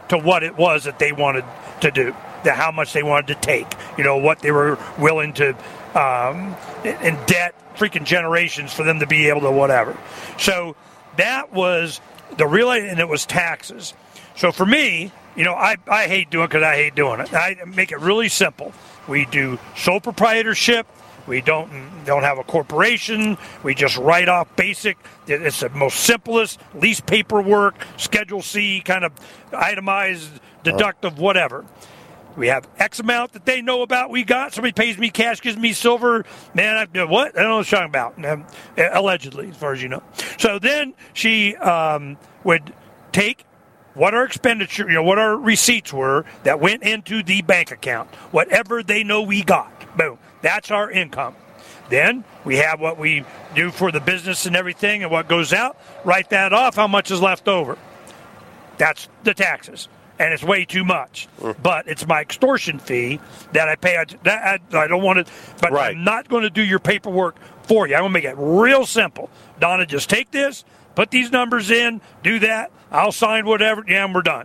[SPEAKER 3] to what it was that they wanted to do, to how much they wanted to take, you know, what they were willing to, um, in debt, freaking generations for them to be able to whatever. So that was the real, and it was taxes. So for me, you know, I, I hate doing it because I hate doing it. I make it really simple. We do sole proprietorship. We don't don't have a corporation. We just write off basic. It's the most simplest, least paperwork, Schedule C, kind of itemized, deductive, whatever. We have X amount that they know about. We got somebody pays me cash, gives me silver. Man, I, what? I don't know what you're talking about. Um, allegedly, as far as you know. So then she um, would take what our expenditure, you know, what our receipts were that went into the bank account, whatever they know we got. Boom. That's our income. Then we have what we do for the business and everything and what goes out. Write that off, how much is left over. That's the taxes. And it's way too much. But it's my extortion fee that I pay. That I, I don't want to, but right. I'm not going to do your paperwork for you. I'm going to make it real simple. Donna, just take this, put these numbers in, do that. I'll sign whatever, yeah, and we're done.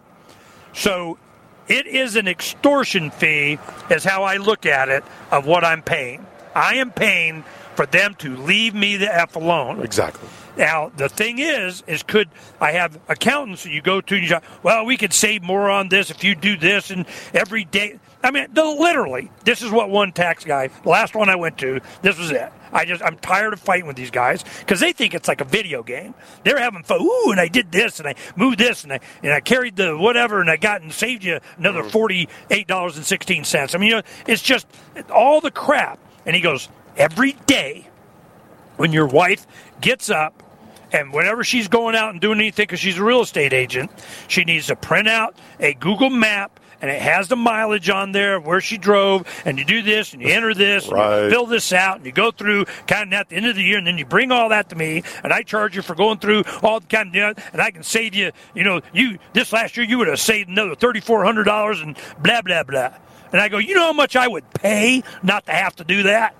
[SPEAKER 3] So it is an extortion fee is how I look at it of what I'm paying. I am paying for them to leave me the F alone.
[SPEAKER 6] Exactly.
[SPEAKER 3] Now, the thing is, is could I have accountants that you go to and you say, well, we could save more on this if you do this and every day. I mean, the, literally, this is what one tax guy, the last one I went to, this was it. I just, I'm tired of fighting with these guys because they think it's like a video game. They're having fun. Ooh, and I did this and I moved this and I and I carried the whatever and I got and saved you another forty-eight dollars and sixteen cents. I mean, you know, it's just all the crap. And he goes, every day when your wife gets up and whenever she's going out and doing anything because she's a real estate agent, she needs to print out a Google map and it has the mileage on there where she drove, and you do this, and you enter this,
[SPEAKER 6] right.
[SPEAKER 3] and you fill this out, and you go through kind of at the end of the year, and then you bring all that to me, and I charge you for going through all the kind of, you know, and I can save you, you know, you this last year you would have saved another thirty-four hundred dollars and blah, blah, blah. And I go, you know how much I would pay not to have to do that?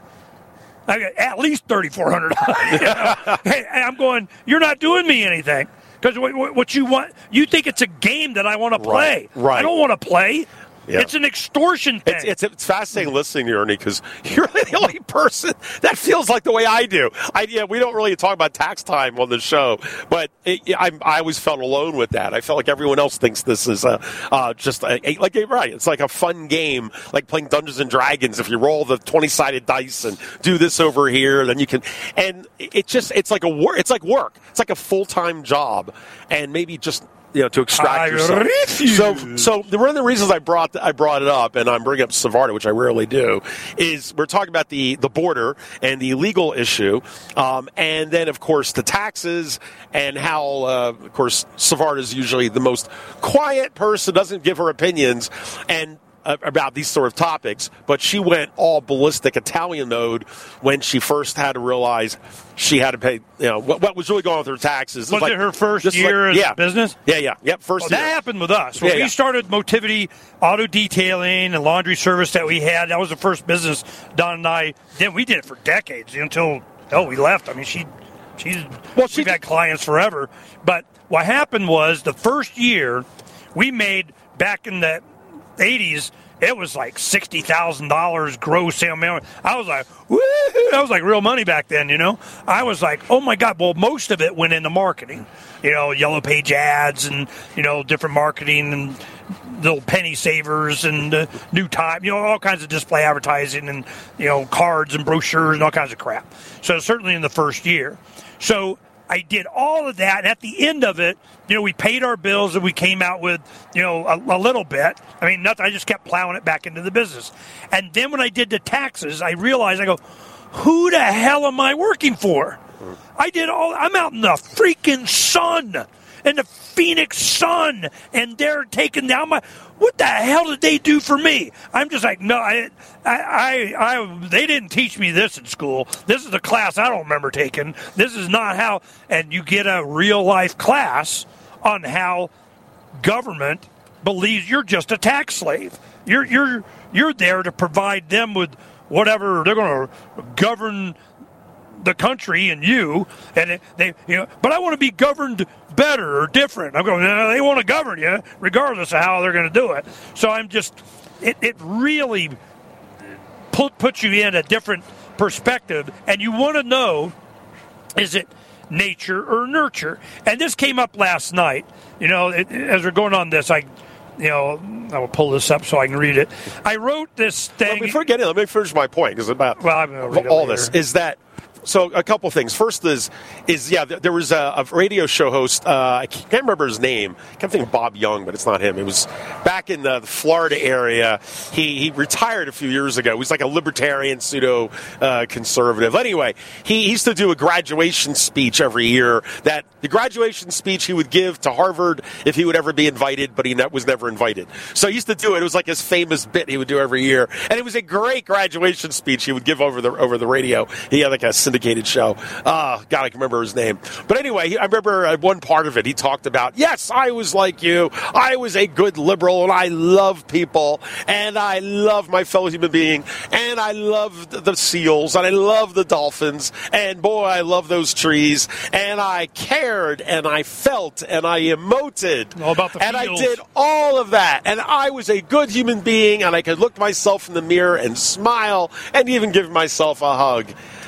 [SPEAKER 3] I got at least thirty-four hundred dollars. You know? Hey, I'm going, you're not doing me anything. Because what you want, you think it's a game that I want to play.
[SPEAKER 6] Right, right.
[SPEAKER 3] I don't want to play. Yeah. It's an extortion thing.
[SPEAKER 6] It's, it's, it's fascinating listening to you, Ernie, because you're the only person that feels like the way I do. I, yeah, we don't really talk about tax time on the show, but it, I, I always felt alone with that. I felt like everyone else thinks this is a, uh, just a, a, like right. It's like a fun game, like playing Dungeons and Dragons. If you roll the twenty-sided dice and do this over here, then you can. And it just it's like a work. It's like work. It's like a full time job, and maybe just. You know, to extract
[SPEAKER 3] I
[SPEAKER 6] yourself.
[SPEAKER 3] refuse.
[SPEAKER 6] So, so one of the reasons I brought I brought it up, and I'm bringing up Savarda, which I rarely do, is we're talking about the, the border and the legal issue, um, and then of course the taxes and how, uh, of course, Savarda is usually the most quiet person, doesn't give her opinions, and. Uh, about these sort of topics, but she went all ballistic Italian mode when she first had to realize she had to pay, you know, what, what was really going on with her taxes.
[SPEAKER 3] Was, was
[SPEAKER 6] like,
[SPEAKER 3] it her first year
[SPEAKER 6] like,
[SPEAKER 3] in
[SPEAKER 6] yeah.
[SPEAKER 3] business?
[SPEAKER 6] Yeah, yeah, yep, first
[SPEAKER 3] well,
[SPEAKER 6] year.
[SPEAKER 3] That happened with us. When
[SPEAKER 6] yeah,
[SPEAKER 3] we
[SPEAKER 6] yeah.
[SPEAKER 3] started Motivity Auto Detailing and laundry service that we had, that was the first business Don and I did. We did it for decades until, oh, we left. I mean, she, she's, well, she we've had clients forever. But what happened was the first year we made back in the eighties, it was like sixty thousand dollars gross. I was like, woo! That was like real money back then, you know? I was like, oh, my God. Well, most of it went into marketing. You know, Yellow Page ads and, you know, different marketing and little penny savers and uh, New Time, you know, all kinds of display advertising and, you know, cards and brochures and all kinds of crap. So certainly in the first year. So I did all of that, and at the end of it, you know, we paid our bills, and we came out with, you know, a, a little bit. I mean, nothing. I just kept plowing it back into the business. And then when I did the taxes, I realized, I go, who the hell am I working for? I did all, I'm out in the freaking sun, in the Phoenix sun, and they're taking down my, what the hell did they do for me? I'm just like, no, I, I, I, I, they didn't teach me this in school. This is a class I don't remember taking. This is not how, and you get a real life class on how government believes you're just a tax slave. You're, you're, you're there to provide them with whatever they're going to govern the country and you, and it, they, you know, but I want to be governed better or different. I'm going, no, they want to govern you regardless of how they're going to do it. So I'm just, it, it really put, puts you in a different perspective, and you want to know, is it nature or nurture? And this came up last night. You know, it, as we're going on this, I, you know, I will pull this up so I can read it. I wrote this thing.
[SPEAKER 6] Well, before getting, let me finish my point because about
[SPEAKER 3] well, I'm gonna read
[SPEAKER 6] all
[SPEAKER 3] it
[SPEAKER 6] this is that. So a couple things. First is, is yeah, there was a, a radio show host. Uh, I can't remember his name. I can't think of Bob Young, but it's not him. It was back in the, the Florida area. He he retired a few years ago. He was like a libertarian, pseudo uh, conservative. Anyway, he, he used to do a graduation speech every year. That the graduation speech he would give to Harvard if he would ever be invited, but he ne- was never invited. So he used to do it. It was like his famous bit he would do every year, and it was a great graduation speech he would give over the over the radio. He had like a syndicated show. Oh, God, I can remember his name. But anyway, he, I remember uh, one part of it, he talked about, yes, I was like you. I was a good liberal, and I love people, and I love my fellow human being, and I love the seals, and I love the dolphins, and boy, I love those trees, and I cared, and I felt, and I emoted.
[SPEAKER 3] All about the
[SPEAKER 6] and
[SPEAKER 3] feels.
[SPEAKER 6] I did all of that, and I was a good human being, and I could look myself in the mirror and smile, and even give myself a hug.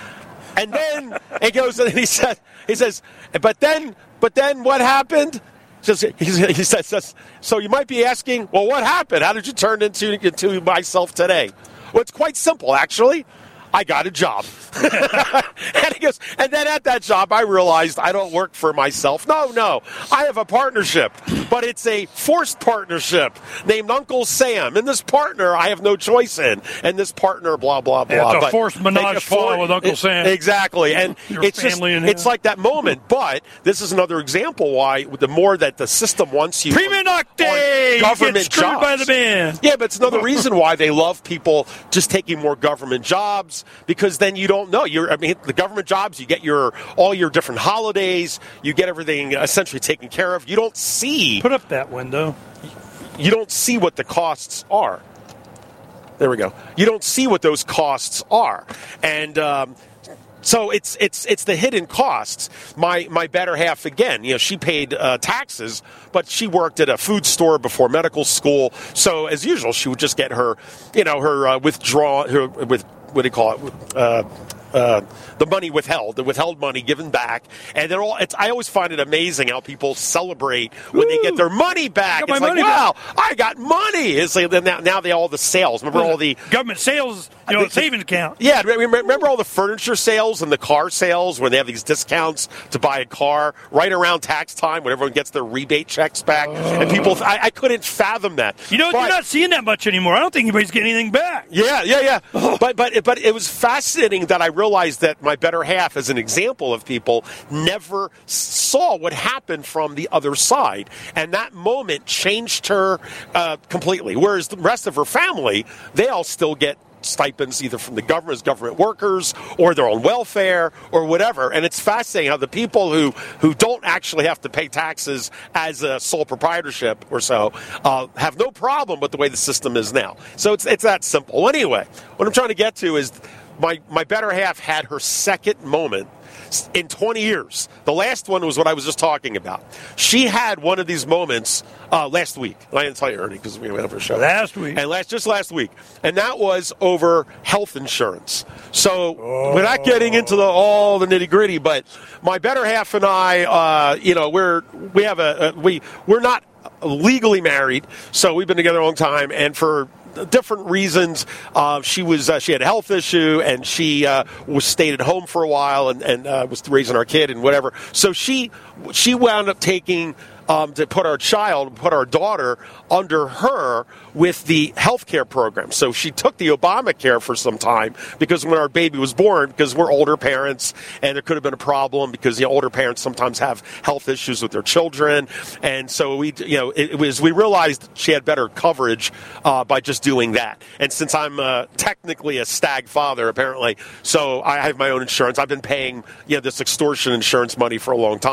[SPEAKER 6] And then he goes and he said, he says, but then, but then what happened? Just, he, he says, so you might be asking, well, what happened? How did you turn into, into myself today? Well, it's quite simple, actually. I got a job. And he goes, and then at that job, I realized I don't work for myself. No, no, I have a partnership, but it's a forced partnership named Uncle Sam. And this partner, I have no choice in. And this partner, blah, blah, blah.
[SPEAKER 3] Yeah, it's a
[SPEAKER 6] but
[SPEAKER 3] forced menage a for, with Uncle
[SPEAKER 6] it,
[SPEAKER 3] Sam.
[SPEAKER 6] Exactly. And
[SPEAKER 3] Your
[SPEAKER 6] it's just, it's like that moment. But this is another example why the more that the system wants you
[SPEAKER 3] Prima nocte!
[SPEAKER 6] government
[SPEAKER 3] you get screwed
[SPEAKER 6] jobs.
[SPEAKER 3] by the man.
[SPEAKER 6] Yeah, but it's another reason why they love people just taking more government jobs. Because then you don't know. You're, I mean, the government jobs, you get your all your different holidays, you get everything essentially taken care of. You don't see.
[SPEAKER 3] Put up that window.
[SPEAKER 6] You don't see what the costs are. There we go. You don't see what those costs are, and. Um, So it's it's it's the hidden costs. My my better half again, you know, she paid uh, taxes, but she worked at a food store before medical school. So as usual, she would just get her, you know, her uh, withdraw her with what do you call it? Uh, uh, the money withheld, the withheld money given back, and they're all. It's, I always find it amazing how people celebrate when Woo! They get their money back. It's like, wow, back. I got money. It's like now, now they all the sales. Remember all the
[SPEAKER 3] government sales, you know, the, savings account.
[SPEAKER 6] Yeah, remember all the furniture sales and the car sales when they have these discounts to buy a car right around tax time when everyone gets their rebate checks back, uh, and people. I, I couldn't fathom that.
[SPEAKER 3] You know, but, you're not seeing that much anymore. I don't think anybody's getting anything back.
[SPEAKER 6] Yeah, yeah, yeah. Oh. But but but it was fascinating that I realized that my better half, as an example of people, never saw what happened from the other side. And that moment changed her uh, completely. Whereas the rest of her family, they all still get stipends either from the government as government workers or their own welfare or whatever. And it's fascinating how the people who, who don't actually have to pay taxes as a sole proprietorship or so uh, have no problem with the way the system is now. So it's it's that simple. Anyway, what I'm trying to get to is my, my better half had her second moment in twenty years. The last one was what I was just talking about. She had one of these moments uh, last week. I didn't tell you, Ernie, because we went over a show.
[SPEAKER 3] Last week.
[SPEAKER 6] And last, just last week. And that was over health insurance. So oh. we're not getting into the, all the nitty gritty, but my better half and I, uh, you know, we're, we have a, a, we, we're not legally married, so we've been together a long time, and for different reasons, uh, she was uh, she had a health issue, and she uh, was stayed at home for a while, and, and uh, was raising our kid and whatever. So she she wound up taking um, to put our child, put our daughter under her with the health care program. So she took the Obamacare for some time because when our baby was born, because we're older parents, and there could have been a problem because the older parents sometimes have health issues with their children, and so we, you know, it, it was we realized she had better coverage uh, by just doing that. And since I'm uh, technically a stag father, apparently, so I have my own insurance. I've been paying, you know, this extortion insurance money for a long time.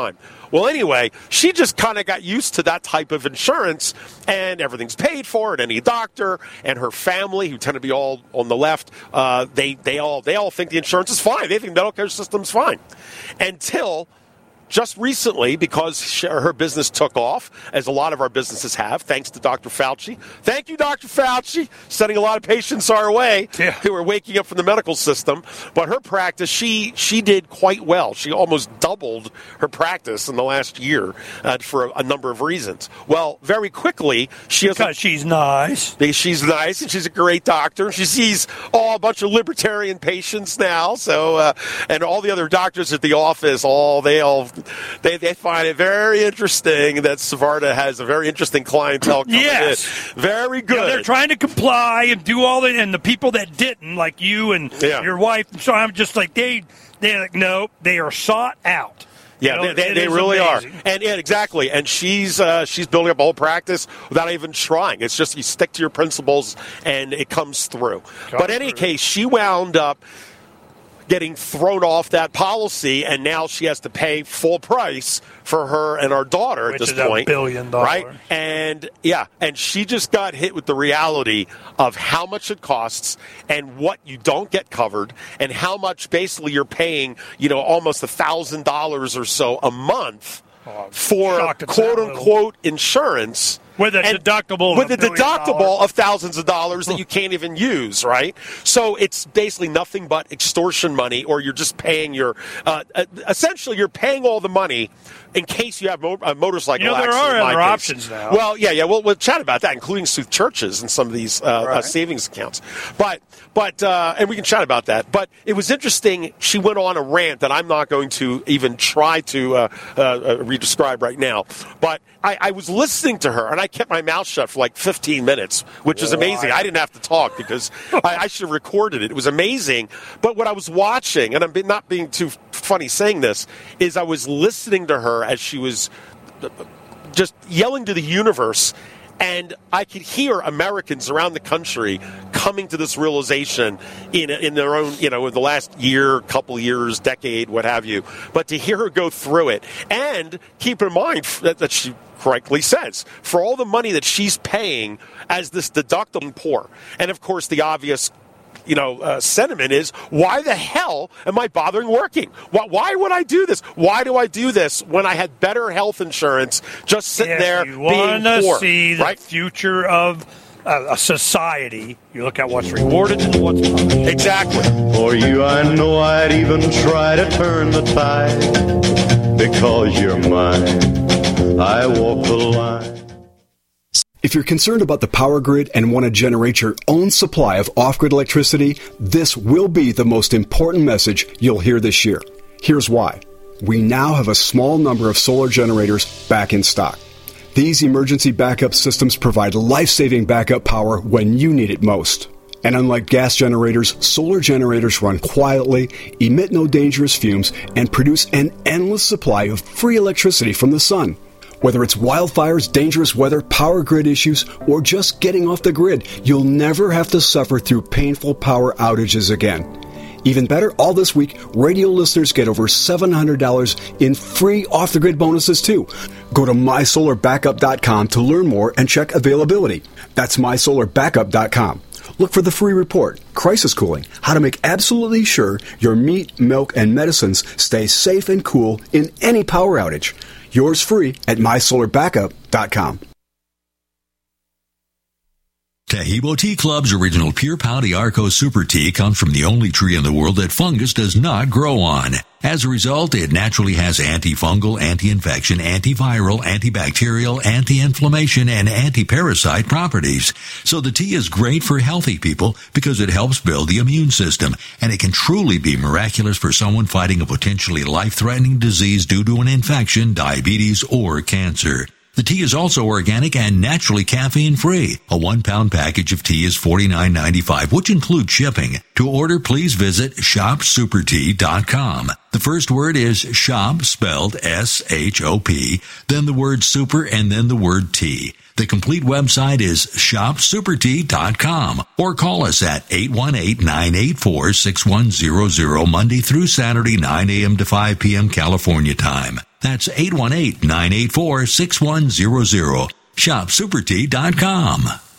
[SPEAKER 6] Well, anyway, she just kind of got used to that type of insurance, and everything's paid for at any doctor, and her family, who tend to be all on the left, uh, they, they, all, they all think the insurance is fine. They think the medical care system's fine. Until just recently, because she, her business took off, as a lot of our businesses have, thanks to Doctor Fauci. Thank you, Doctor Fauci, sending a lot of patients our way yeah. who are waking up from the medical system. But her practice, she she did quite well. She almost doubled her practice in the last year uh, for a, a number of reasons. Well, very quickly, she has
[SPEAKER 3] because a, she's nice.
[SPEAKER 6] She's nice, and she's a great doctor. She sees oh, a bunch of libertarian patients now. So, uh, and all the other doctors at the office, all they all. They they find it very interesting that Savarda has a very interesting clientele coming
[SPEAKER 3] yes.
[SPEAKER 6] in. Very good.
[SPEAKER 3] Yeah, they're trying to comply and do all that, and the people that didn't, like you and yeah. your wife, so I'm just like, they, they're like, no, they are sought out.
[SPEAKER 6] Yeah, you know, they, they, they really amazing. are, and, and exactly. And she's uh, she's building up a whole practice without even trying. It's just you stick to your principles, and it comes through. Come but in any through. case, she wound up getting thrown off that policy, and now she has to pay full price for her and our daughter
[SPEAKER 3] Which
[SPEAKER 6] at this
[SPEAKER 3] is
[SPEAKER 6] point.
[SPEAKER 3] A billion dollars.
[SPEAKER 6] Right? And yeah, and she just got hit with the reality of how much it costs and what you don't get covered, and how much basically you're paying, you know, almost a thousand dollars or so a month oh, for quote unquote insurance.
[SPEAKER 3] With a
[SPEAKER 6] and
[SPEAKER 3] deductible,
[SPEAKER 6] with a,
[SPEAKER 3] a
[SPEAKER 6] deductible
[SPEAKER 3] dollars.
[SPEAKER 6] of thousands of dollars that you can't even use, right? So it's basically nothing but extortion money, or you're just paying your, uh, essentially you're paying all the money in case you have mo- a motorcycle
[SPEAKER 3] accident. You know, there
[SPEAKER 6] accident.
[SPEAKER 3] are other
[SPEAKER 6] case.
[SPEAKER 3] options now.
[SPEAKER 6] Well, yeah, yeah, we'll, we'll chat about that, including through churches and some of these uh,
[SPEAKER 3] right.
[SPEAKER 6] uh, savings accounts. But, but, uh, and we can chat about that. But it was interesting. She went on a rant that I'm not going to even try to uh, uh, uh, re-describe right now. But I, I was listening to her, and I kept my mouth shut for like fifteen minutes, which is amazing. I didn't have to talk because I, I should have recorded it. It was amazing. But what I was watching, and I'm not being too funny saying this, is I was listening to her as she was just yelling to the universe, and I could hear Americans around the country coming to this realization in in their own, you know, in the last year, couple years, decade, what have you. But to hear her go through it, and keep in mind that, that she correctly says, for all the money that she's paying as this deductible poor. And, of course, the obvious you know, uh, sentiment is, why the hell am I bothering working? Why, why would I do this? Why do I do this when I had better health insurance just sitting
[SPEAKER 3] if
[SPEAKER 6] there
[SPEAKER 3] you
[SPEAKER 6] being poor?
[SPEAKER 3] Want to see the
[SPEAKER 6] right?
[SPEAKER 3] future of uh, a society, you look at what's rewarded and what's punished.
[SPEAKER 6] Exactly.
[SPEAKER 7] For you, I know I'd even try to turn the tide, because you're mine. I walk the line.
[SPEAKER 14] If you're concerned about the power grid and want to generate your own supply of off-grid electricity, this will be the most important message you'll hear this year. Here's why. We now have a small number of solar generators back in stock. These emergency backup systems provide life-saving backup power when you need it most. And unlike gas generators, solar generators run quietly, emit no dangerous fumes, and produce an endless supply of free electricity from the sun. Whether it's wildfires, dangerous weather, power grid issues, or just getting off the grid, you'll never have to suffer through painful power outages again. Even better, all this week, radio listeners get over seven hundred dollars in free off-the-grid bonuses, too. Go to my solar backup dot com to learn more and check availability. That's my solar backup dot com. Look for the free report, Crisis Cooling, how to make absolutely sure your meat, milk, and medicines stay safe and cool in any power outage. Yours free at my solar backup dot com.
[SPEAKER 15] Tahibo Tea Club's original Pure Pau d'Arco Super Tea comes from the only tree in the world that fungus does not grow on. As a result, it naturally has antifungal, anti-infection, antiviral, antibacterial, anti-inflammation, and anti-parasite properties. So the tea is great for healthy people because it helps build the immune system, and it can truly be miraculous for someone fighting a potentially life-threatening disease due to an infection, diabetes, or cancer. The tea is also organic and naturally caffeine-free. A one-pound package of tea is forty-nine ninety-five, which includes shipping. To order, please visit shop super tea dot com. The first word is shop, spelled S H O P, then the word super, and then the word tea. The complete website is shop super tea dot com, or call us at eight one eight, nine eight four, six one zero zero Monday through Saturday, nine a.m. to five p.m. California time. That's eight one eight, nine eight four, six one zero zero. shop super tea dot com.